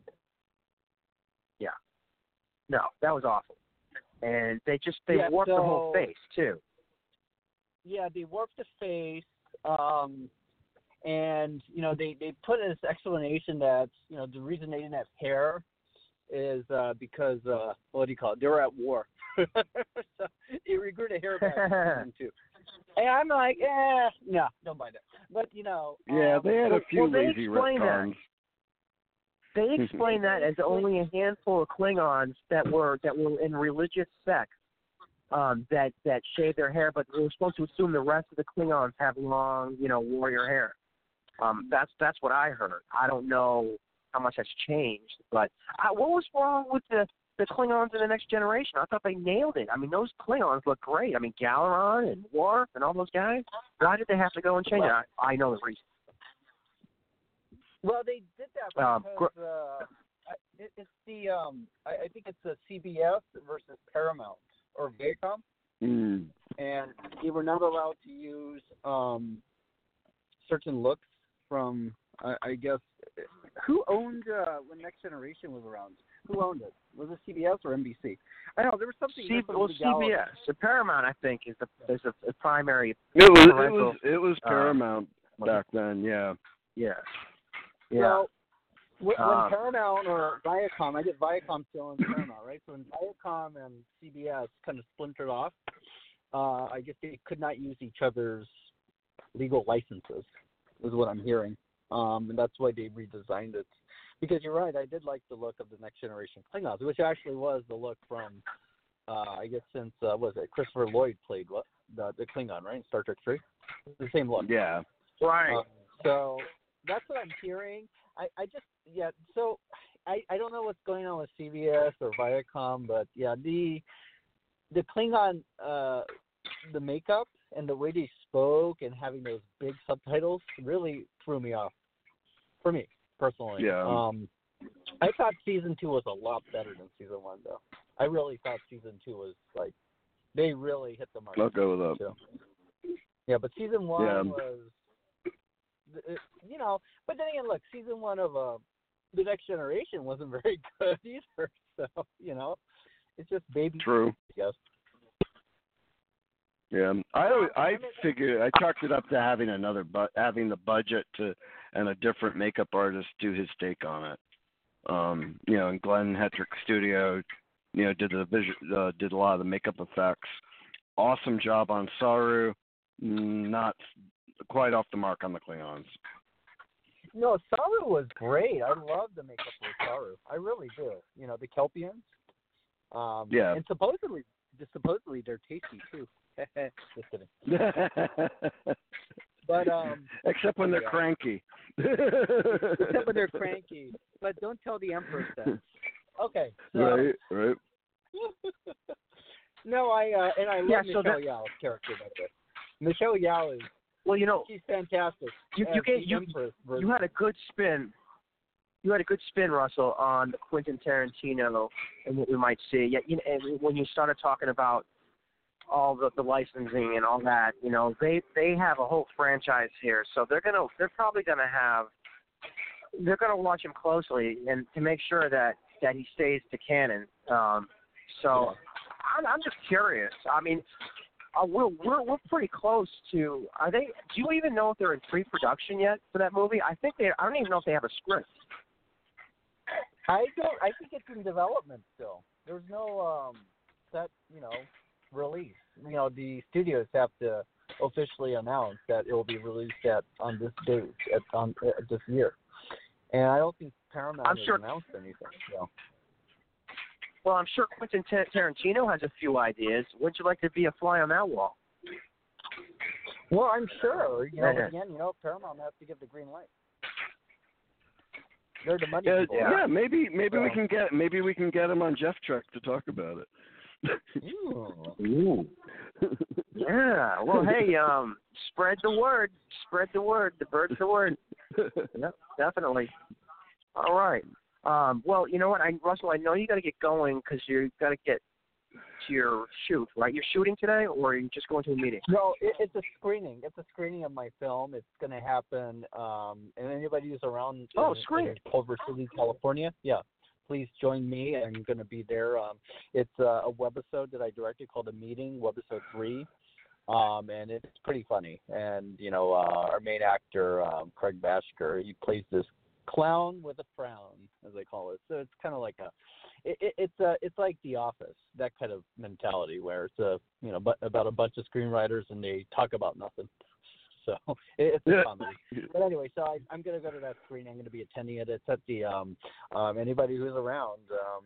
Yeah. No, that was awful. And they warped the whole face, too. Yeah, they warped the face. And, you know, they put this explanation that, you know, the reason they didn't have hair is because, what do you call it? They were at war. So they regrew the hair back too. And I'm like, no, don't buy that. But, you know. Yeah, they had a few lazy retcons. They explained that as only a handful of Klingons that were in religious sects that shave their hair, but we were supposed to assume the rest of the Klingons have long, warrior hair. That's what I heard. I don't know how much that's changed, but what was wrong with the Klingons in the Next Generation? I thought they nailed it. I mean, those Klingons look great. I mean, Galeron and Worf and all those guys. Why did they have to go and change it? I know the reason. Well, they did that because it's the I think it's the CBS versus Paramount or Viacom, and they were not allowed to use certain looks from I guess who owned when Next Generation was around. Who owned it? Was it CBS or NBC? I know there was something. CBS. The Paramount, I think, is the primary. It was Paramount back then. Yeah. Yeah. Yeah. So when Paramount or Viacom, I get Viacom still in Paramount, right? So when Viacom and CBS kind of splintered off, I guess they could not use each other's legal licenses, is what I'm hearing. And that's why they redesigned it. Because you're right, I did like the look of the Next Generation Klingons, which actually was the look from, I guess since, Christopher Lloyd played the Klingon, right, in Star Trek 3? The same look. Yeah. Right. So that's what I'm hearing. So I don't know what's going on with CBS or Viacom, but yeah, the Klingon, the makeup and the way they spoke and having those big subtitles really threw me off, for me, personally. Yeah. I thought season 2 was a lot better than season 1, though. I really thought season 2 was, like, they really hit the mark. I'll go with that. Too. Yeah, but season 1 was... but then again, look, season 1 of The Next Generation wasn't very good either. So, it's just baby. True. I guess. Yeah, I figured I chalked it up to having having the budget and a different makeup artist do his take on it. And Glenn Hetrick Studio, did did a lot of the makeup effects. Awesome job on Saru. Not quite off the mark on the Klingons. No, Saru was great. I love the makeup for Saru. I really do. The Kelpians. Yeah. And supposedly they're tasty too. Just kidding. But except when they're cranky. Except when they're cranky. But don't tell the Empress that. Okay. So, right. No, I love Michelle Yeoh's character back there. Michelle Yeoh is. Well, she's fantastic. You had a good spin. You had a good spin, Russell, on Quentin Tarantino and what we might see. Yeah, and when you started talking about all the licensing and all that, they have a whole franchise here, so they're probably gonna watch him closely and to make sure that he stays to canon. I'm just curious. I mean, we're pretty close to. Are they? Do you even know if they're in pre-production yet for that movie? I don't even know if they have a script. I think it's in development still. There's no set, release. The studios have to officially announce that it will be released on this date this year. And I don't think Paramount has announced anything. So. Well, I'm sure Quentin Tarantino has a few ideas. Would you like to be a fly on that wall? Well, I'm sure. Again, Paramount has to give the green light. They're the money people. Yeah, maybe we can get him on Jeff Trek to talk about it. Ooh. Yeah. Well, hey, spread the word. Spread the word. The bird's the word. Yep, definitely. All right. Well, you know what, Russell, I know you got to get going because you got to get to your shoot, right? You're shooting today, or are you just going to a meeting? No, it's a screening. It's a screening of my film. It's going to happen, and anybody who's around in Culver City, California, please join me. I'm going to be there. It's a webisode that I directed called A Meeting, webisode 3, and it's pretty funny. And, our main actor, Craig Bashker, he plays this clown with a frown, as I call it. So it's kind of like it's like The Office, that kind of mentality where it's about a bunch of screenwriters and they talk about nothing. So it's a comedy. But anyway, so I'm going to go to that screening. I'm going to be attending it. It's at the anybody who's around.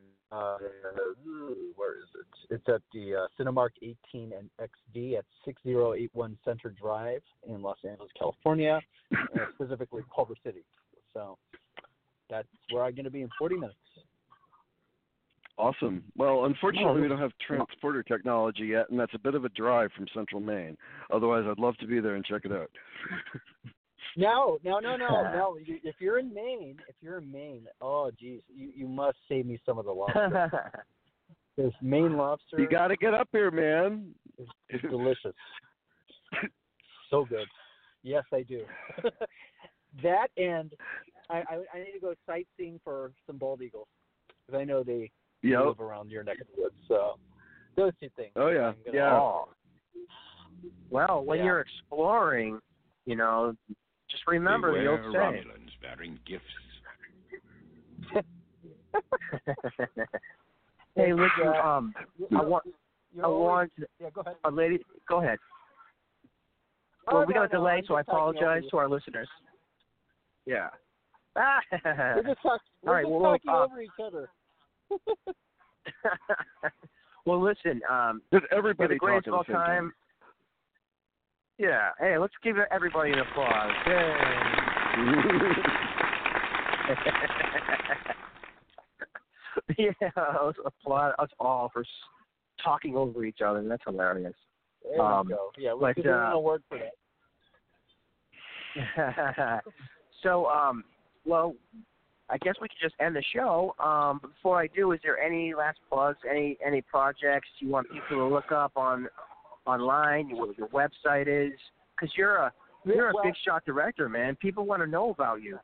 Where is it? It's at the Cinemark 18 and XD at 6081 Center Drive in Los Angeles, California, specifically Culver City. So that's where I'm going to be in 40 minutes. Awesome. Well, unfortunately, we don't have transporter technology yet, and that's a bit of a drive from Central Maine. Otherwise, I'd love to be there and check it out. No. If you're in Maine, oh geez, you must save me some of the lobster. This Maine lobster. You got to get up here, man. It's delicious. So good. Yes, I do. That, and I need to go sightseeing for some bald eagles because I know they live around your neck of the woods. So those two things. Oh yeah, yeah. Oh. Well, when you're exploring, just remember the old saying. Romulans bearing gifts. Hey, listen. I want. Yeah, go ahead. A lady. Go ahead. Well, we got a delay, so I apologize to our listeners. Yeah. We're just talking over each other. Well, listen. Everybody great talking at the same time. Yeah. Hey, let's give everybody an applause. Yay. Yeah, let's applaud us all for talking over each other. That's hilarious. There we go. Yeah, we're giving a word for that. So, well, I guess we could just end the show. But before I do, is there any last plugs, any projects you want people to look up online, what your website is? Because you're a big shot director, man. People want to know about you.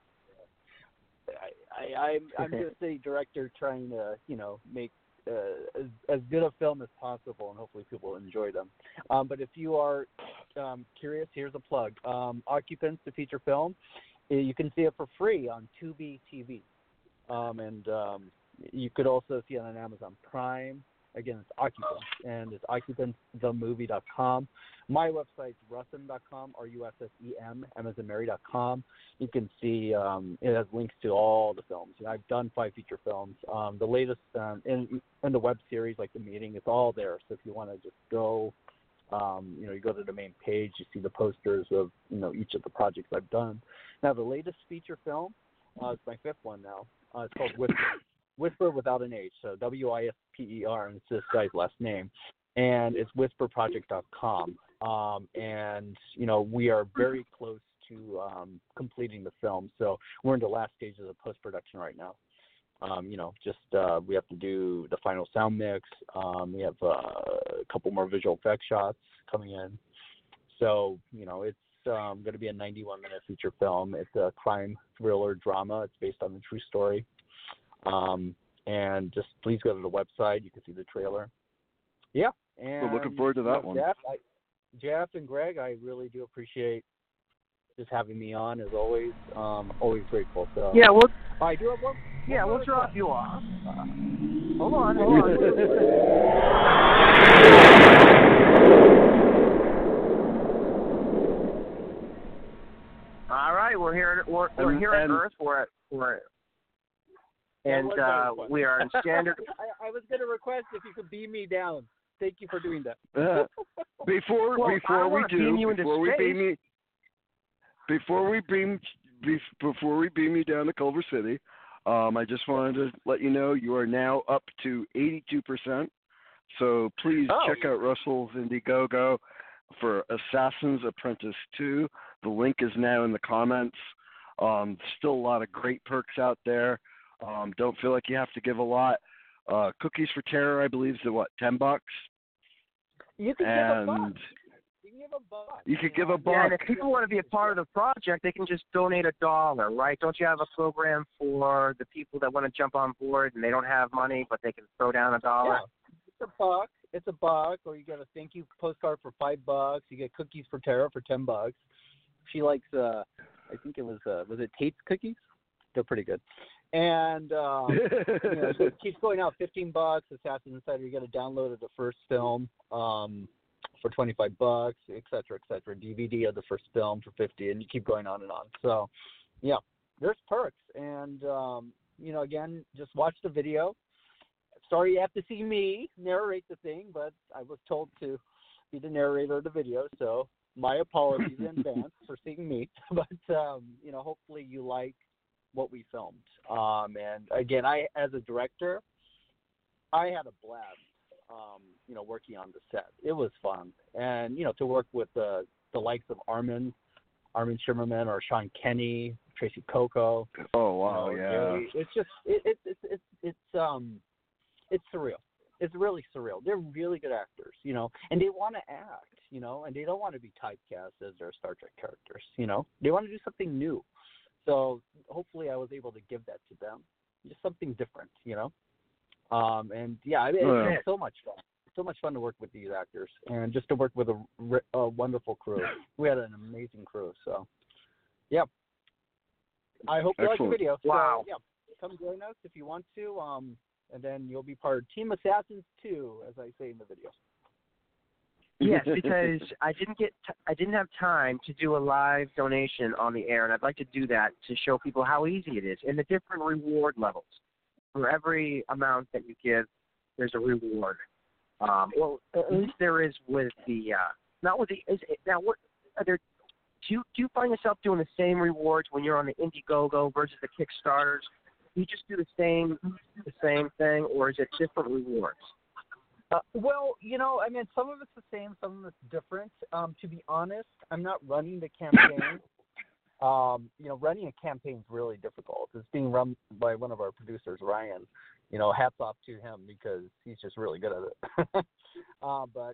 I'm just a director trying to, make as good a film as possible, and hopefully people enjoy them. But if you are curious, here's a plug. Occupants, the feature film, you can see it for free on Tubi TV. And you could also see it on Amazon Prime. Again, it's Occupants, and it's occupantsthemovie.com. My website's russem.com, RUSSEM, Mary.com. You can see it has links to all the films. I've done 5 feature films. The latest in the web series, like The Meeting, it's all there. So if you want to just go, you go to the main page, you see the posters of, each of the projects I've done. Now, the latest feature film, it's my 5th one now. It's called Whisper without an H, so WISPER, and it's this guy's last name, and it's whisperproject.com. And we are very close to completing the film, so we're in the last stages of post-production right now. We have to do the final sound mix. We have a couple more visual effects shots coming in, so it's going to be a 91-minute feature film. It's a crime thriller drama. It's based on a true story. And just please go to the website. You can see the trailer. Yeah. And we're looking forward to that one. Jeff and Greg, I really do appreciate just having me on as always. Always grateful. So yeah, I do have one. Yeah, we'll drop you off. Hold on. All right, we're here. We're here at Earth. We are in standard. I was going to request if you could beam me down. Thank you for doing that. Before we beam you down to Culver City, I just wanted to let you know you are now up to 82%. So please check out Russell's Indiegogo for Assassin's Apprentice 2. The link is now in the comments. Still a lot of great perks out there. Don't feel like you have to give a lot. Cookies for Terror, I believe, is $10? You can give $1. You could give $1. Yeah, and if people want to be a part of the project, they can just donate $1, right? Don't you have a program for the people that want to jump on board and they don't have money, but they can throw down $1? Yeah. It's $1, or you get a thank you postcard for $5. You get Cookies for Terror for $10. She likes, I think it was it Tate's cookies? They're pretty good. And it keeps going out. $15. Assassin's Insider. You got a download of the first film. for $25, et cetera, et cetera. DVD of the first film for $50, and you keep going on and on. So, yeah, there's perks. And, again, just watch the video. Sorry you have to see me narrate the thing, but I was told to be the narrator of the video, so my apologies in advance for seeing me. But, hopefully you like what we filmed. And, again, as a director, I had a blast. Working on the set. It was fun. And, to work with the likes of Armin Shimmerman or Sean Kenny, Tracy Coco. Oh, wow, yeah. It's just, it's surreal. It's really surreal. They're really good actors, and they want to act, and they don't want to be typecast as their Star Trek characters, They want to do something new. So hopefully I was able to give that to them. Just something different, And yeah, it's been so much fun. So much fun to work with these actors, and just to work with a wonderful crew. We had an amazing crew. So, yeah. I hope you like the video. Wow. So, yeah, come join us if you want to, and then you'll be part of Team Assassins 2, as I say in the video. Yes, because I didn't have time to do a live donation on the air, and I'd like to do that to show people how easy it is and the different reward levels. For every amount that you give, there's a reward. Well, at least there is with the not with the. What are there? Do you find yourself doing the same rewards when you're on the Indiegogo versus the Kickstarters? Do you just do the same thing, or is it different rewards? Well, some of it's the same, some of it's different. To be honest, I'm not running the campaign. Running a campaign is really difficult. It's being run by one of our producers, Ryan. Hats off to him because he's just really good at it. But,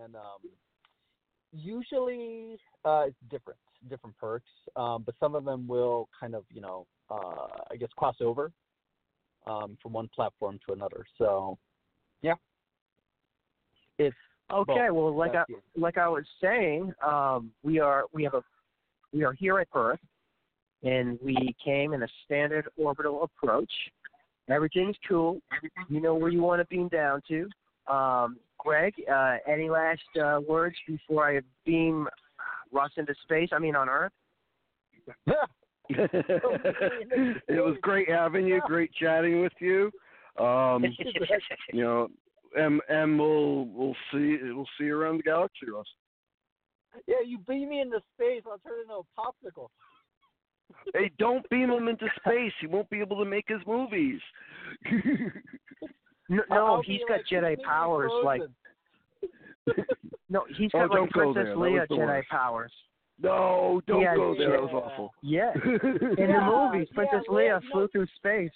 usually it's different perks. But some of them will kind of, cross over from one platform to another. So, yeah. It's okay. both. Well, like I was saying, we are here at Earth, and we came in a standard orbital approach. Everything's cool. You know where you want to beam down to. Greg, any last words before I beam Russ into space? I mean, on Earth? It was great having you. Great chatting with you. And we'll see you around the galaxy, Russ. Yeah, you beam me into space, I'll turn into a popsicle. Hey, don't beam him into space. He won't be able to make his movies. No, he's got Jedi powers. No, he's got Princess Leia Jedi powers. No, don't go there. That was awful. Yeah, in the movies, Princess Leia flew through space.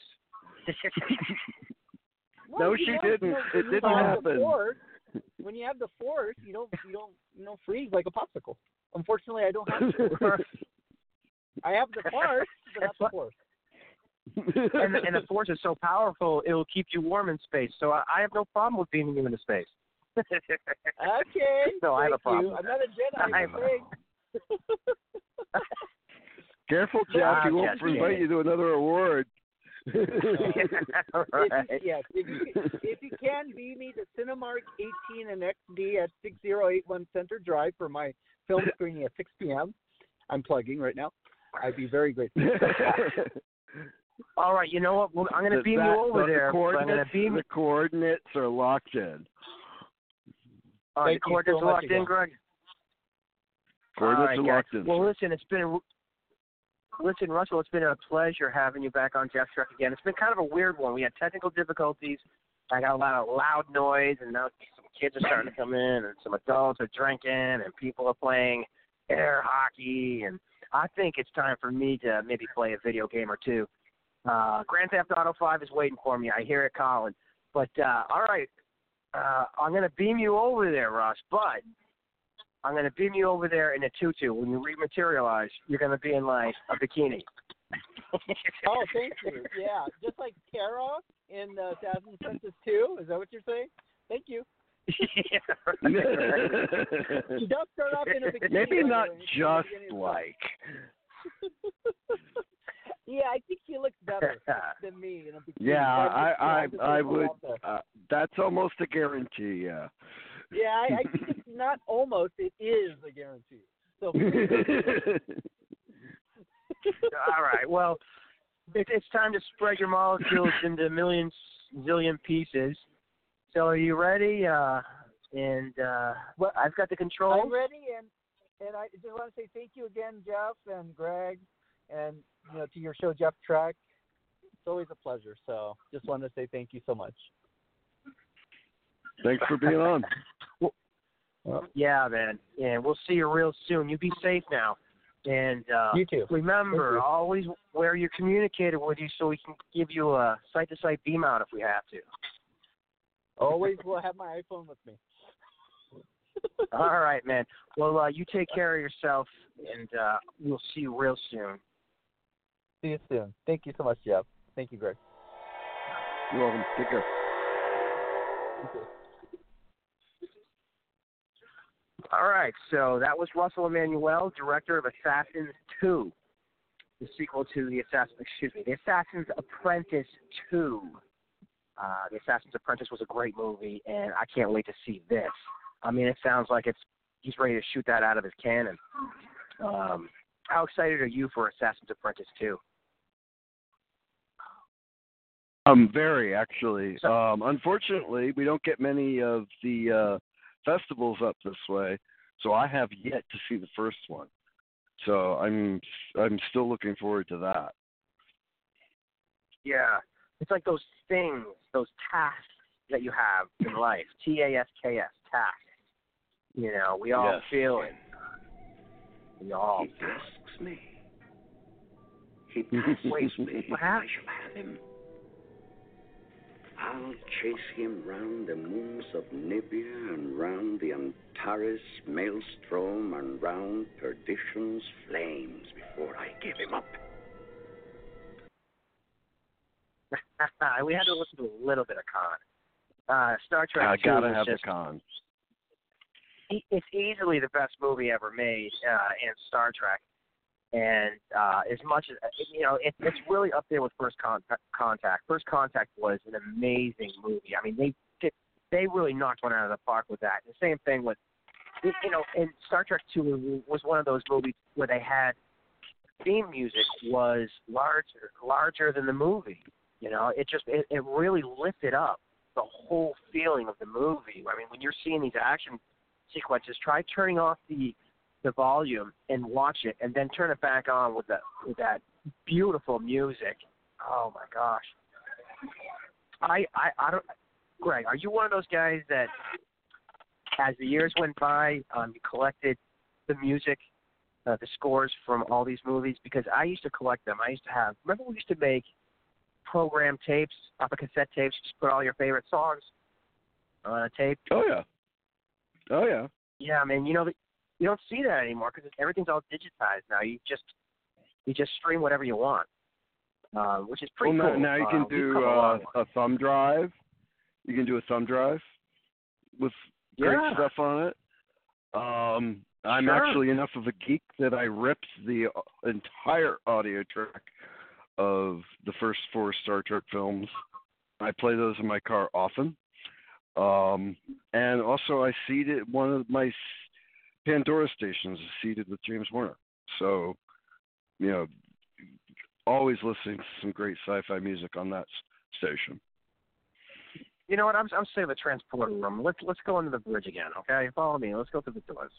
No, she didn't. It didn't happen. When you have the Force, you don't freeze like a popsicle. Unfortunately, I don't have the Force. I have the Force, but not the Force. and the Force is so powerful, it will keep you warm in space. So I have no problem with beaming you into space. Okay. No, I have a problem. I'm not a Jedi. Careful, Jeff. He won't invite you to another award. If you can, beam me to Cinemark 18 and XD at 6081 Center Drive for my film screening at 6 p.m. I'm plugging right now. I'd be very grateful. All right, you know what? I'm going to beam you over there. The coordinates are locked in. The coordinates are locked in, Greg? Coordinates are locked in. Well, listen, Russell, it's been a pleasure having you back on Jeff Trek again. It's been kind of a weird one. We had technical difficulties. I got a lot of loud noise, and now some kids are starting to come in, and some adults are drinking, and people are playing air hockey, and I think it's time for me to maybe play a video game or two. Grand Theft Auto 5 is waiting for me. I hear it calling. But, all right, I'm going to beam you over there, Russ, but I'm going to beam you over there in a tutu. When you rematerialize, you're going to be in, like, a bikini. Oh, thank you. Yeah, just like Kara in Assassin's Princess 2. Is that what you're saying? Thank you. Yeah, She does start off in a bikini. Maybe not just like. Yeah, I think she looks better than me in a bikini. Yeah, I would. That's almost a guarantee. Yeah. Yeah, I think it's not almost. It is a guarantee. So. All right. Well, it's time to spread your molecules into millions, zillion pieces. So are you ready? Well, I've got the controls. I'm ready, and I just want to say thank you again, Jeff and Greg, and to your show, Jeff Trek. It's always a pleasure. So just wanted to say thank you so much. Thanks for being on. Yeah, man. And we'll see you real soon. You be safe now. And you too. Remember, always wear your communicator with you so we can give you a site-to-site beam out if we have to. Always will have my iPhone with me. All right, man. Well, you take care of yourself, and we'll see you real soon. See you soon. Thank you so much, Jeff. Thank you, Greg. You're welcome. Take care. All right, so that was Russell Emanuel, director of Assassins 2, the sequel to The Assassin's Apprentice 2. The Assassin's Apprentice was a great movie, and I can't wait to see this. I mean, it sounds like he's ready to shoot that out of his cannon. How excited are you for Assassin's Apprentice 2? Very, actually. Unfortunately, we don't get many of the festivals up this way, so I have yet to see the first one. So I'm still looking forward to that. Yeah, it's like those things, those tasks that you have in life. TASKS, tasks. We all feel it. We all. He asks me. He asks me if I shall have him. I'll chase him round the moons of Nibia and round the Antares maelstrom and round perdition's flames before I give him up. We had to listen to a little bit of Khan. Star Trek. I gotta have the Khan. It's easily the best movie ever made in Star Trek. And as much as, it's really up there with First Contact. First Contact was an amazing movie. I mean, they really knocked one out of the park with that. The same thing with, and Star Trek 2 was one of those movies where they had theme music was larger than the movie. It really lifted up the whole feeling of the movie. I mean, when you're seeing these action sequences, try turning off the volume and watch it, and then turn it back on with that beautiful music. Oh my gosh! I don't. Greg, are you one of those guys that, as the years went by, you collected the music, the scores from all these movies? Because I used to collect them. I used to have. Remember, we used to make program tapes off of cassette tapes. Just put all your favorite songs on a tape. Oh yeah. Yeah, I mean, you don't see that anymore because everything's all digitized now. You just stream whatever you want, which is pretty cool. Now you can do a thumb drive. You can do a thumb drive with great stuff on it. I'm actually enough of a geek that I ripped the entire audio track of the first 4 Star Trek films. I play those in my car often. And also I seeded one of my Pandora stations is seated with James Horner. So, always listening to some great sci-fi music on that station. You know what? I'm saying the transporter room. Let's go into the bridge again, okay? Follow me. Let's go through the doors.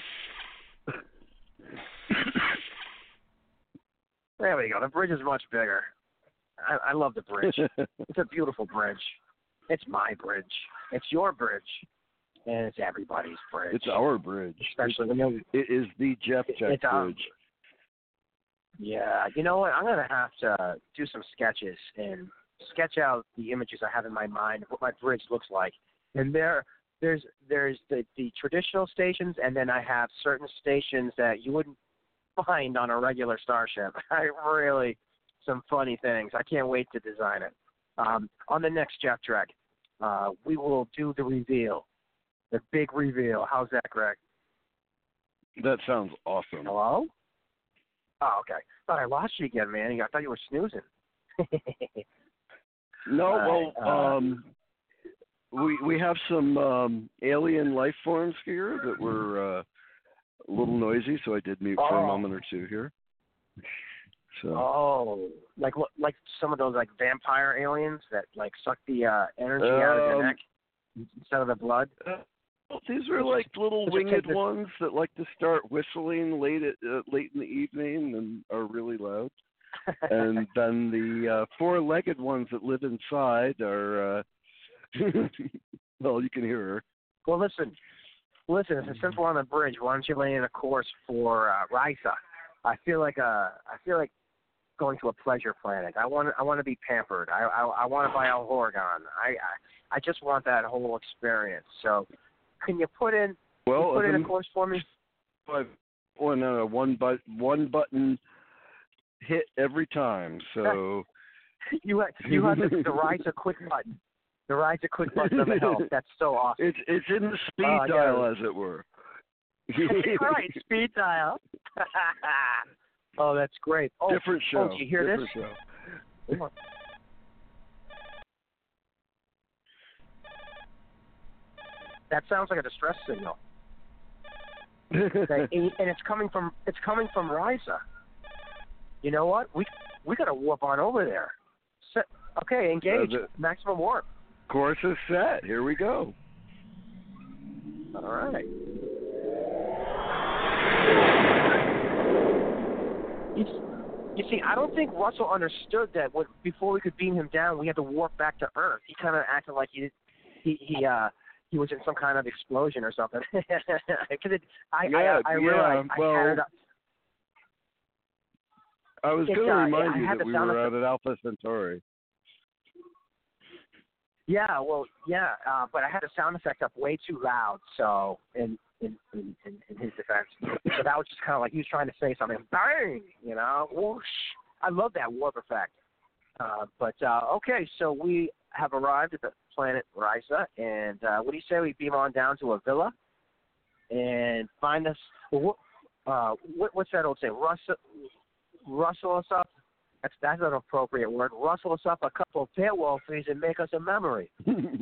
There we go. The bridge is much bigger. I love the bridge. It's a beautiful bridge. It's my bridge. It's your bridge. And it's everybody's bridge. It's our bridge. Especially it is the Jeff Jack bridge. Yeah. You know what? I'm going to have to do some sketches and sketch out the images I have in my mind of what my bridge looks like. And there's the traditional stations, and then I have certain stations that you wouldn't find on a regular starship. Some funny things. I can't wait to design it. On the next Jeff Trek, we will do the reveal. The big reveal. How's that, Greg? That sounds awesome. Hello? Oh, okay. Thought I lost you again, man. I thought you were snoozing. No, we have some alien life forms here that were a little noisy, so I did mute for a moment or two here. So. Like some of those like vampire aliens that like suck the energy out of your neck instead of the blood. These were like little winged ones that like to start whistling late in the evening and are really loud. And then the four-legged ones that live inside are. Well, you can hear her. Well, listen. Since we're on the bridge, why don't you lay in a course for Risa? I feel like going to a pleasure planet. I want to be pampered. I want to buy a Horgon. I just want that whole experience. So, can you put in a course for me? No, one button hit every time. So you have the Risa quick button. The Risa quick button of the help. That's so awesome. It's in the speed dial, as it were. Right, speed dial. Oh, that's great. Oh, different show. Oh, did you hear different this? Show. That sounds like a distress signal. And it's coming from Risa. You know what? We got to warp on over there. Okay, engage. Maximum warp. Course is set. Here we go. All right. You see, I don't think Russell understood that before we could beam him down, we had to warp back to Earth. He kind of acted like he was in some kind of explosion or something. Because I realized I was going to remind you that we were out at Alpha Centauri. Yeah, but I had the sound effect up way too loud, so in his defense. So that was just kind of like he was trying to say something. Bang! You know? Whoosh! I love that warp effect. Okay, so we have arrived at the planet Risa, and what do you say we beam on down to a villa and find us, what's that old saying? Rustle us up. That's an appropriate word. Rustle us up a couple of Beowulfies and make us a memory.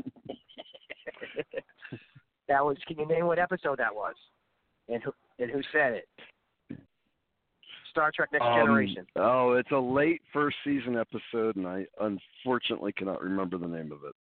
That was. Can you name what episode that was? And who said it? Star Trek Next Generation. Oh, it's a late first season episode, and I unfortunately cannot remember the name of it.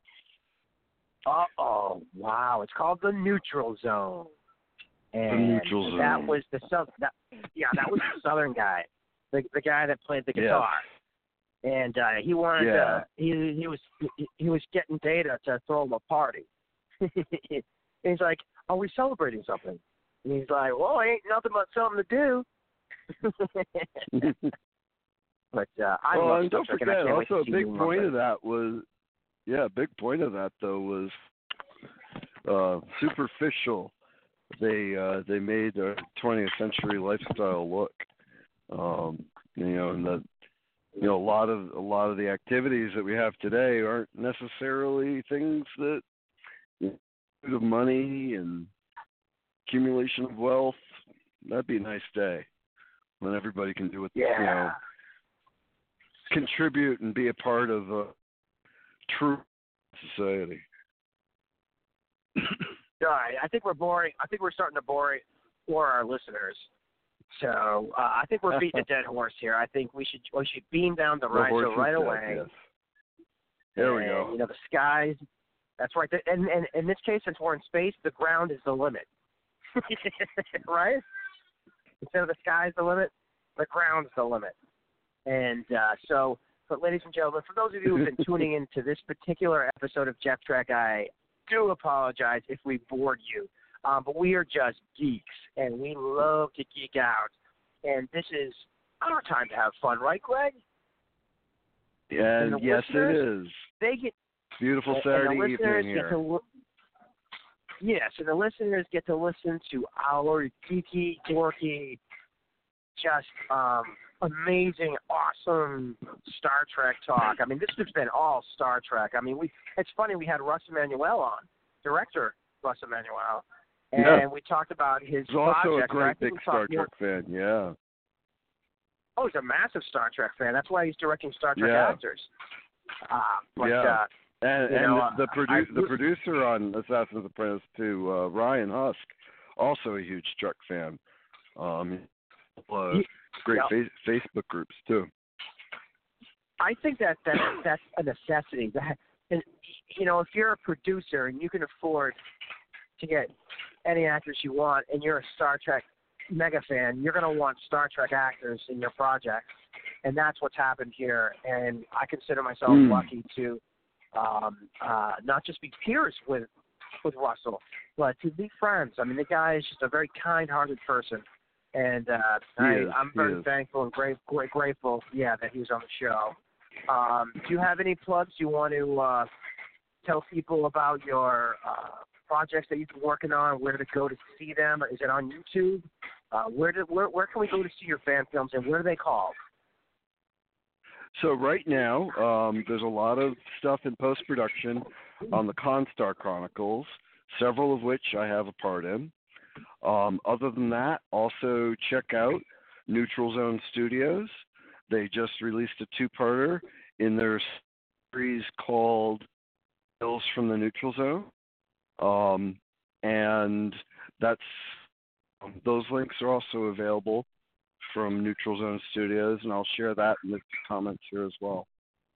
Oh, wow! It's called The Neutral Zone. And the Neutral Zone. That was that was the Southern guy. The guy that played the guitar, and he wanted to. He was getting Data to throw him a party. And he's like, "Are we celebrating something?" And he's like, "Well, ain't nothing but something to do." But I love and don't Star Trek, forget, and I also a big point of of that was, a big point of that though was superficial. They made a 20th century lifestyle look. And that a lot of the activities that we have today aren't necessarily things that of money and accumulation of wealth. That'd be a nice day when everybody can do it. Contribute and be a part of a true society. All right, I think we're boring. I think we're starting to bore our listeners. So I think we're beating a dead horse here. I think we should beam down the Risa right away. Yes. There we go. The skies. That's right. And in this case, since we're in space, the ground is the limit. Right? Instead of the sky's the limit, the ground's the limit. And but ladies and gentlemen, for those of you who've been tuning into this particular episode of Jeff Trek, I do apologize if we bored you. But we are just geeks, and we love to geek out. And this is our time to have fun, right, Greg? Yeah, yes, it is. They get beautiful Saturday evening here. And the listeners get to listen to our geeky, dorky, just amazing, awesome Star Trek talk. I mean, this has been all Star Trek. I mean, it's funny, we had Russ Emanuel on, director Russ Emanuel, and we talked about his He's also project. a great big Star Trek fan, Oh, he's a massive Star Trek fan. That's why he's directing Star Trek actors. the producer on Assassin's Apprentice 2, Ryan Husk, also a huge Trek fan. Great Facebook groups too. I think that's a necessity. And if you're a producer and you can afford to get any actors you want, and you're a Star Trek mega fan, you're going to want Star Trek actors in your projects, and that's what's happened here. And I consider myself lucky to not just be peers with Russell, but to be friends. I mean, the guy is just a very kind-hearted person, and I'm very thankful and grateful, that he was on the show. Do you have any plugs you want to tell people about your projects that you've been working on, where to go to see them? Is it on YouTube? Where can we go to see your fan films, and where are they called? So right now, there's a lot of stuff in post-production on the Constar Chronicles, several of which I have a part in. Other than that, also check out Neutral Zone Studios. They just released a two-parter in their series called Tales from the Neutral Zone. And those links are also available from Neutral Zone Studios, and I'll share that in the comments here as well.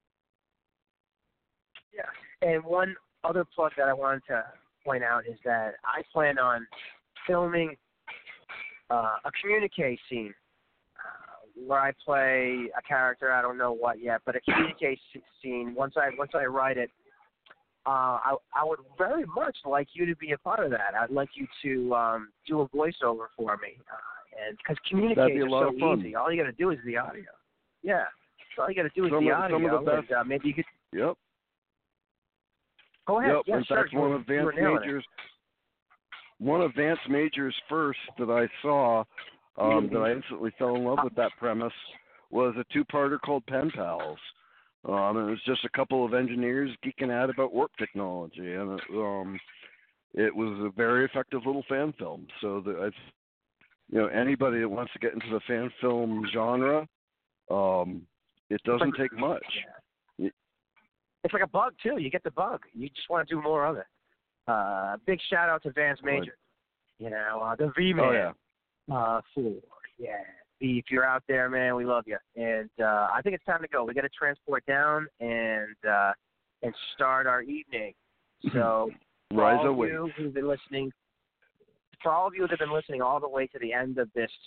Yeah, and one other plug that I wanted to point out is that I plan on filming a communique scene where I play a character, I don't know what yet, but a communique scene. Once I write it, I would very much like you to be a part of that. I'd like you to do a voiceover for me, and because communiques are so easy. All you got to do is the audio. Yeah, so all you got to do is the audio. Some of the best. And, maybe you could. Yep. Go ahead. Yep. Yeah, in sure. fact, one of Vance Major's first that I saw, that I instantly fell in love with that premise, was a two-parter called Pen Pals. It was just a couple of engineers geeking out about warp technology, and it was a very effective little fan film. So anybody that wants to get into the fan film genre, it doesn't take much. It's like a bug too. You get the bug. You just want to do more of it. Big shout out to Vance Major. The V-Man. Oh, yeah. V, if you're out there, man, we love you. And I think it's time to go. We got to transport down and start our evening. So for all of you who've been listening, all the way to the end of this,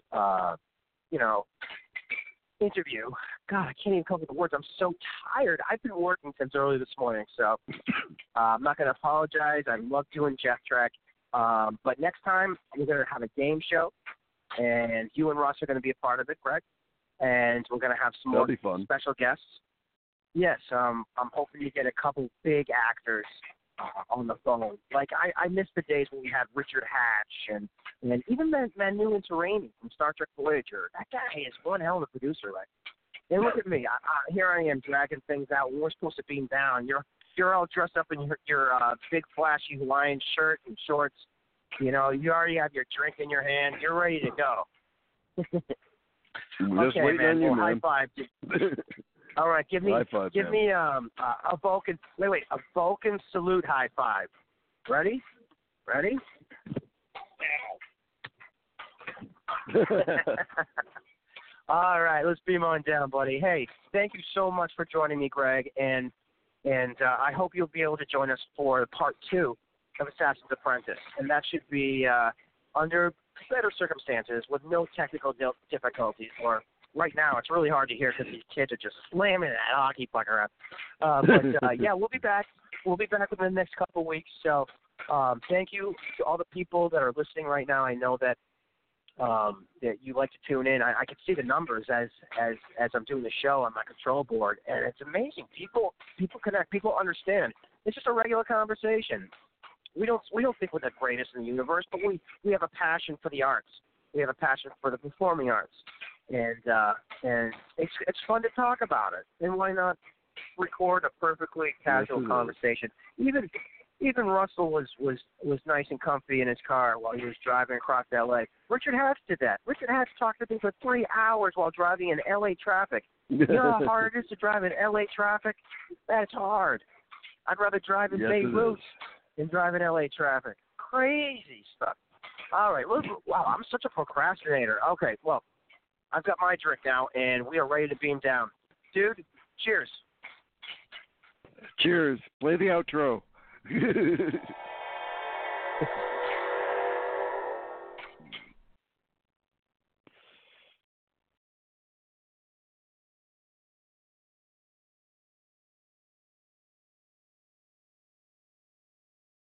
interview. God, I can't even come up with the words. I'm so tired. I've been working since early this morning, so I'm not going to apologize. I love doing Jeff Trek. But next time, we're going to have a game show, and you and Russ are going to be a part of it, correct? And we're going to have some more special guests. Yes, I'm hoping to get a couple big actors on the phone. Like, I miss the days when we had Richard Hatch and even Manu Intiraymi from Star Trek Voyager. That guy is one hell of a producer, right? And look at me. Here I am dragging things out. We're supposed to beam down. You're all dressed up in your big flashy Hawaiian shirt and shorts. You already have your drink in your hand. You're ready to go. Okay, man. Well, high five. All right, give me a Vulcan. Wait, a Vulcan salute high five. Ready? All right, let's beam on down, buddy. Hey, thank you so much for joining me, Greg, and I hope you'll be able to join us for part 2 of Assassin's Apprentice, and that should be under better circumstances with no technical difficulties. Or right now, it's really hard to hear because these kids are just slamming that hockey puck around. But yeah, we'll be back. We'll be back within the next couple of weeks. So thank you to all the people that are listening right now. I know that you like to tune in. I can see the numbers as I'm doing the show on my control board, and it's amazing. People connect. People understand. It's just a regular conversation. We don't think we're the greatest in the universe, but we have a passion for the arts. We have a passion for the performing arts, and it's fun to talk about it. And why not record a perfectly casual conversation? Even Russell was nice and comfy in his car while he was driving across L.A. Richard Hatch did that. Richard Hatch talked to me for 3 hours while driving in L.A. traffic. You know how hard it is to drive in L.A. traffic? That's hard. I'd rather drive in Yes, St. it Louis is. than drive in LA traffic. Crazy stuff. All right. Wow, I'm such a procrastinator. Okay, well, I've got my drink now, and we are ready to beam down. Dude, cheers. Cheers. Play the outro.